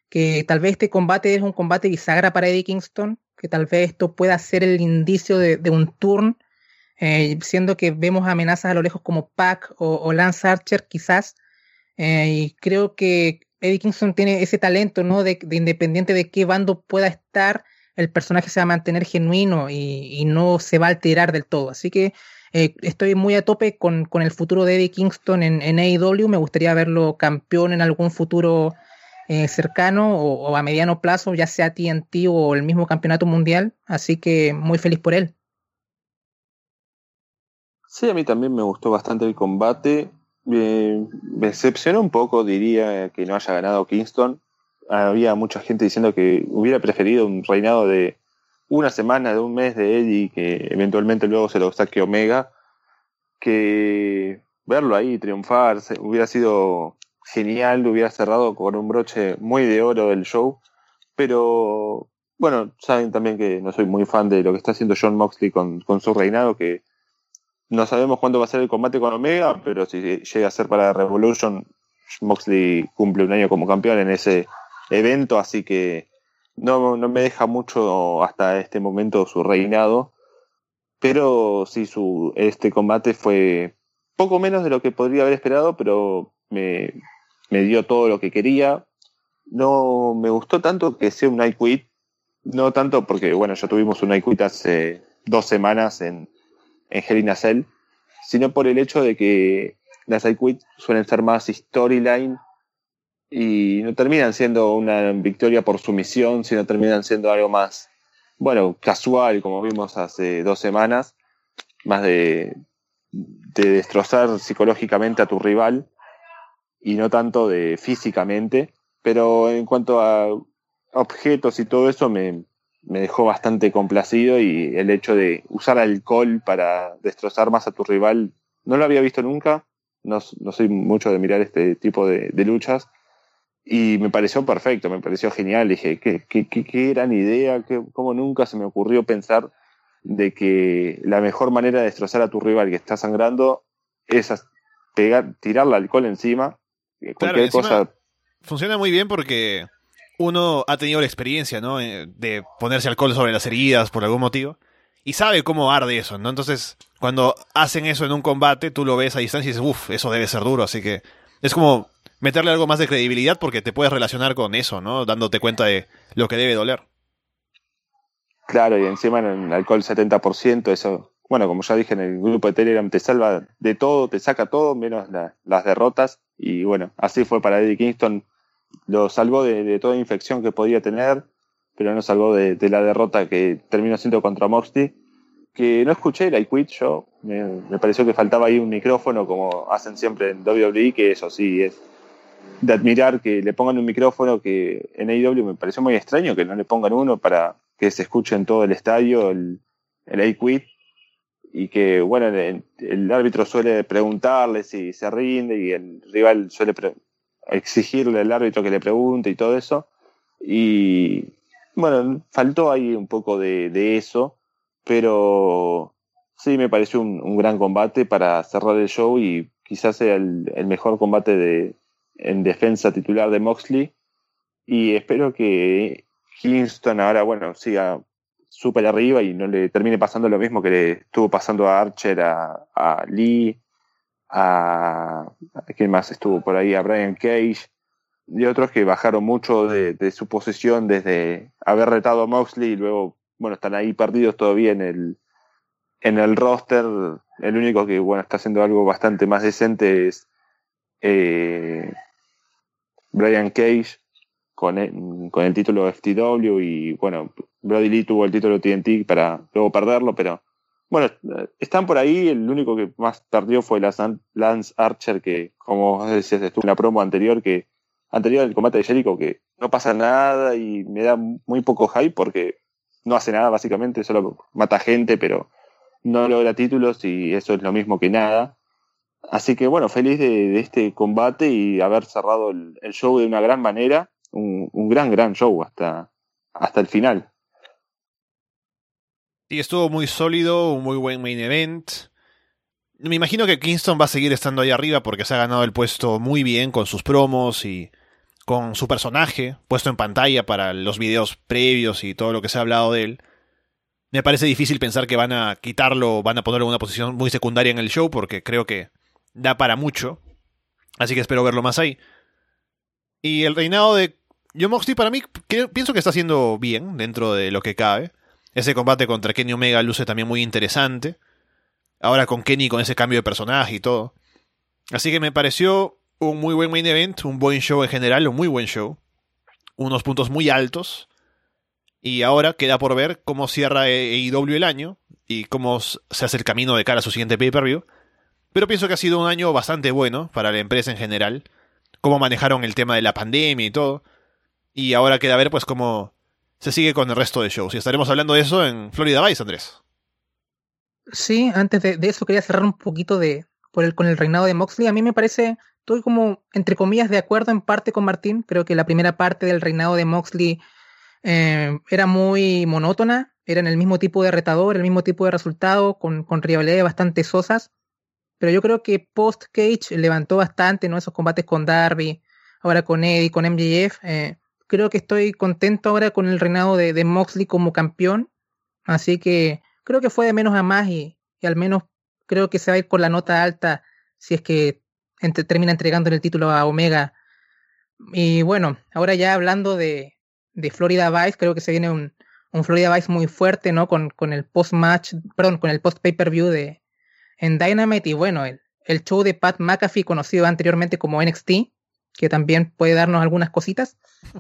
que tal vez este combate es un combate bisagra para Eddie Kingston, que tal vez esto pueda ser el indicio de, de un turn, eh, siendo que vemos amenazas a lo lejos como Pac o, o Lance Archer quizás, eh, y creo que Eddie Kingston tiene ese talento, ¿no? De, de independiente de qué bando pueda estar, el personaje se va a mantener genuino y, y no se va a alterar del todo. Así que eh, estoy muy a tope con, con el futuro de Eddie Kingston en, en A E W. Me gustaría verlo campeón en algún futuro eh, cercano o, o a mediano plazo, ya sea T N T o el mismo campeonato mundial. Así que muy feliz por él. Sí, a mí también me gustó bastante el combate. Eh, me decepcionó un poco, diría, que no haya ganado Kingston. Había mucha gente diciendo que hubiera preferido un reinado de una semana, de un mes de Eddie, que eventualmente luego se lo saque Omega, que verlo ahí triunfar hubiera sido genial, hubiera cerrado con un broche muy de oro del show. Pero bueno, saben también que no soy muy fan de lo que está haciendo Jon Moxley con, con su reinado, que no sabemos cuándo va a ser el combate con Omega, pero si llega a ser para Revolution, Moxley cumple un año como campeón en ese evento, así que no, no me deja mucho hasta este momento su reinado, pero sí, su, este combate fue poco menos de lo que podría haber esperado, pero me, me dio todo lo que quería. No me gustó tanto que sea un I Quit, no tanto porque, bueno, ya tuvimos un I Quit hace dos semanas en en Hell in a Cell, sino por el hecho de que las I Quit suelen ser más storyline y no terminan siendo una victoria por sumisión, sino terminan siendo algo más, bueno, casual, como vimos hace dos semanas, más de, de destrozar psicológicamente a tu rival y no tanto de físicamente. Pero en cuanto a objetos y todo eso, me me dejó bastante complacido, y el hecho de usar alcohol para destrozar más a tu rival no lo había visto nunca. No, no soy mucho de mirar este tipo de, de luchas, y me pareció perfecto, me pareció genial. Dije, qué, qué, qué, qué gran idea, qué, cómo nunca se me ocurrió pensar de que la mejor manera de destrozar a tu rival que está sangrando es pegar, tirarle alcohol encima. Claro, cualquier encima cosa. Funciona muy bien porque uno ha tenido la experiencia, ¿no? De ponerse alcohol sobre las heridas por algún motivo y sabe cómo arde eso, ¿no? Entonces, cuando hacen eso en un combate, tú lo ves a distancia y dices, uff, eso debe ser duro. Así que es como meterle algo más de credibilidad porque te puedes relacionar con eso, ¿no? Dándote cuenta de lo que debe doler. Claro, y encima en el alcohol setenta por ciento, eso, bueno, como ya dije en el grupo de Telegram, te salva de todo, te saca todo, menos la, las derrotas. Y bueno, así fue para Eddie Kingston. Lo salvó de, de toda infección que podía tener, pero no salvó de, de la derrota que terminó siendo contra Moxley, que no escuché el I Quit yo. Me, me pareció que faltaba ahí un micrófono, como hacen siempre en W W E, que eso sí es de admirar, que le pongan un micrófono, que en A E W me pareció muy extraño que no le pongan uno para que se escuche en todo el estadio el, el I Quit, y que, bueno, el, el árbitro suele preguntarle si se rinde y el rival suele pre- exigirle al árbitro que le pregunte y todo eso. Y bueno, faltó ahí un poco de, de eso, pero sí me pareció un, un gran combate para cerrar el show, y quizás sea el, el mejor combate de, en defensa titular de Moxley, y espero que Kingston ahora, bueno, siga súper arriba y no le termine pasando lo mismo que le estuvo pasando a Archer, a, a Lee, a, a ¿quién más estuvo por ahí? A Brian Cage y otros que bajaron mucho de, de su posición desde haber retado a Moxley, y luego, bueno, están ahí perdidos todavía en el en el roster. El único que, bueno, está haciendo algo bastante más decente es eh, Brian Cage con el, con el título F T W, y bueno, Brody Lee tuvo el título T N T para luego perderlo, pero bueno, están por ahí. El único que más perdió fue Lance Archer, que, como vos decías, estuvo en la promo anterior, que anterior al combate de Jericho, que no pasa nada y me da muy poco hype porque no hace nada básicamente, solo mata gente, pero no logra títulos, y eso es lo mismo que nada. Así que bueno, feliz de, de este combate y haber cerrado el, el show de una gran manera, un, un gran, gran show hasta, hasta el final. Y estuvo muy sólido, un muy buen main event. Me imagino que Kingston va a seguir estando ahí arriba porque se ha ganado el puesto muy bien con sus promos y con su personaje puesto en pantalla para los videos previos y todo lo que se ha hablado de él, me parece difícil pensar que van a quitarlo, van a ponerlo en una posición muy secundaria en el show, porque creo que da para mucho. Así que espero verlo más ahí. Y el reinado de Jon Moxley, para mí, que, pienso que está haciendo bien dentro de lo que cabe. Ese combate contra Kenny Omega luce también muy interesante. Ahora con Kenny, con ese cambio de personaje y todo. Así que me pareció un muy buen main event, un buen show en general, un muy buen show. Unos puntos muy altos. Y ahora queda por ver cómo cierra A E W el año y cómo se hace el camino de cara a su siguiente pay-per-view. Pero pienso que ha sido un año bastante bueno para la empresa en general. Cómo manejaron el tema de la pandemia y todo. Y ahora queda ver pues cómo se sigue con el resto de shows. Y estaremos hablando de eso en Florida Vice, Andrés. Sí, antes de, de eso quería cerrar un poquito de por el, con el reinado de Moxley. A mí me parece, estoy como, entre comillas, de acuerdo en parte con Martín. Creo que la primera parte del reinado de Moxley eh, era muy monótona. Era en el mismo tipo de retador, el mismo tipo de resultado, con, con rivalidades bastante sosas. Pero yo creo que post-Cage levantó bastante, ¿no? Esos combates con Darby, ahora con Eddie, con M J F. Eh, creo que estoy contento ahora con el reinado de, de Moxley como campeón. Así que creo que fue de menos a más y, y al menos creo que se va a ir con la nota alta si es que entre, termina entregando el título a Omega. Y bueno, ahora ya hablando de, de Florida Vice, creo que se viene un, un Florida Vice muy fuerte, ¿no? Con, con el post-match, perdón, con el post-pay-per-view de en Dynamite y bueno, el, el show de Pat McAfee, conocido anteriormente como N X T, que también puede darnos algunas cositas.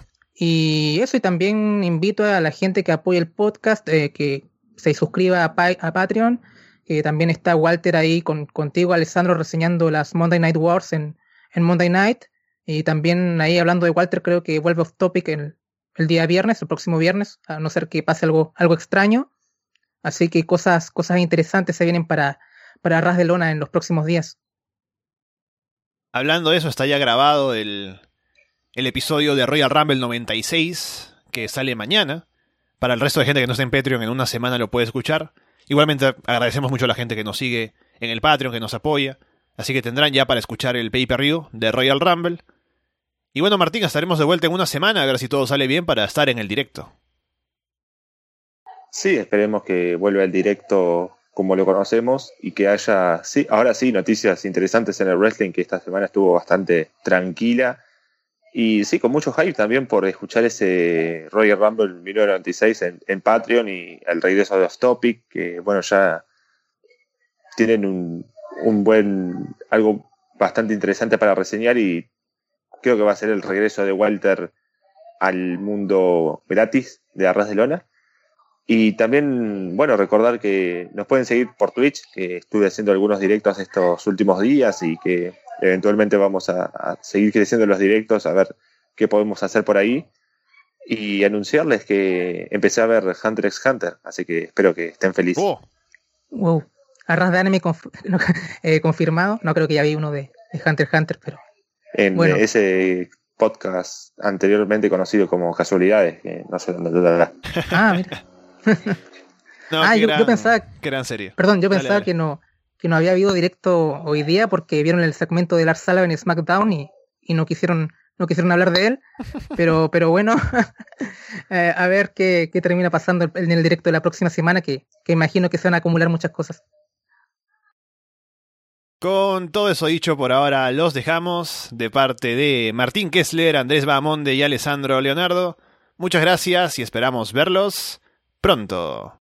Y eso, y también invito a la gente que apoye el podcast, eh, que se suscriba a, pa- a Patreon, que también está Walter ahí con, contigo, Alessandro, reseñando las Monday Night Wars en, en Monday Night, y también ahí hablando de Walter, creo que vuelve off topic el, el día viernes, el próximo viernes, a no ser que pase algo, algo extraño. Así que cosas, cosas interesantes se vienen para para Ras de Lona en los próximos días. Hablando de eso, está ya grabado el, el episodio de Royal Rumble noventa y seis, que sale mañana. Para el resto de gente que no está en Patreon, en una semana lo puede escuchar. Igualmente agradecemos mucho a la gente que nos sigue en el Patreon, que nos apoya. Así que tendrán ya para escuchar el pay-per-view de Royal Rumble. Y bueno, Martín, estaremos de vuelta en una semana, a ver si todo sale bien para estar en el directo. Sí, esperemos que vuelva el directo como lo conocemos y que haya, sí, ahora sí, noticias interesantes en el wrestling, que esta semana estuvo bastante tranquila y sí, con mucho hype también por escuchar ese Royal Rumble mil novecientos noventa y seis en, en Patreon y el regreso de Off Topic, que bueno, ya tienen un, un buen, algo bastante interesante para reseñar y creo que va a ser el regreso de Walter al mundo gratis de Arras de Lona. Y también, bueno, recordar que nos pueden seguir por Twitch, que estuve haciendo algunos directos estos últimos días y que eventualmente vamos a, a seguir creciendo los directos, a ver qué podemos hacer por ahí. Y anunciarles que empecé a ver Hunter x Hunter, así que espero que estén felices. Oh. Wow. Arras de anime conf- no, eh, confirmado. No creo que ya vi uno de, de Hunter x Hunter, pero... En bueno. ese podcast anteriormente conocido como Casualidades, que no sé dónde lo Ah, mira. No, ah, yo, gran, yo pensaba, qué gran serie. Perdón, yo dale, pensaba dale. que no que no había habido directo hoy día porque vieron el segmento de Lars Sullivan en SmackDown y, y no quisieron no quisieron hablar de él, pero pero bueno, eh, a ver qué, qué termina pasando en el directo de la próxima semana, que, que imagino que se van a acumular muchas cosas. Con todo eso dicho, por ahora los dejamos de parte de Martín Kessler, Andrés Bahamonde y Alessandro Leonardo. Muchas gracias y esperamos verlos pronto.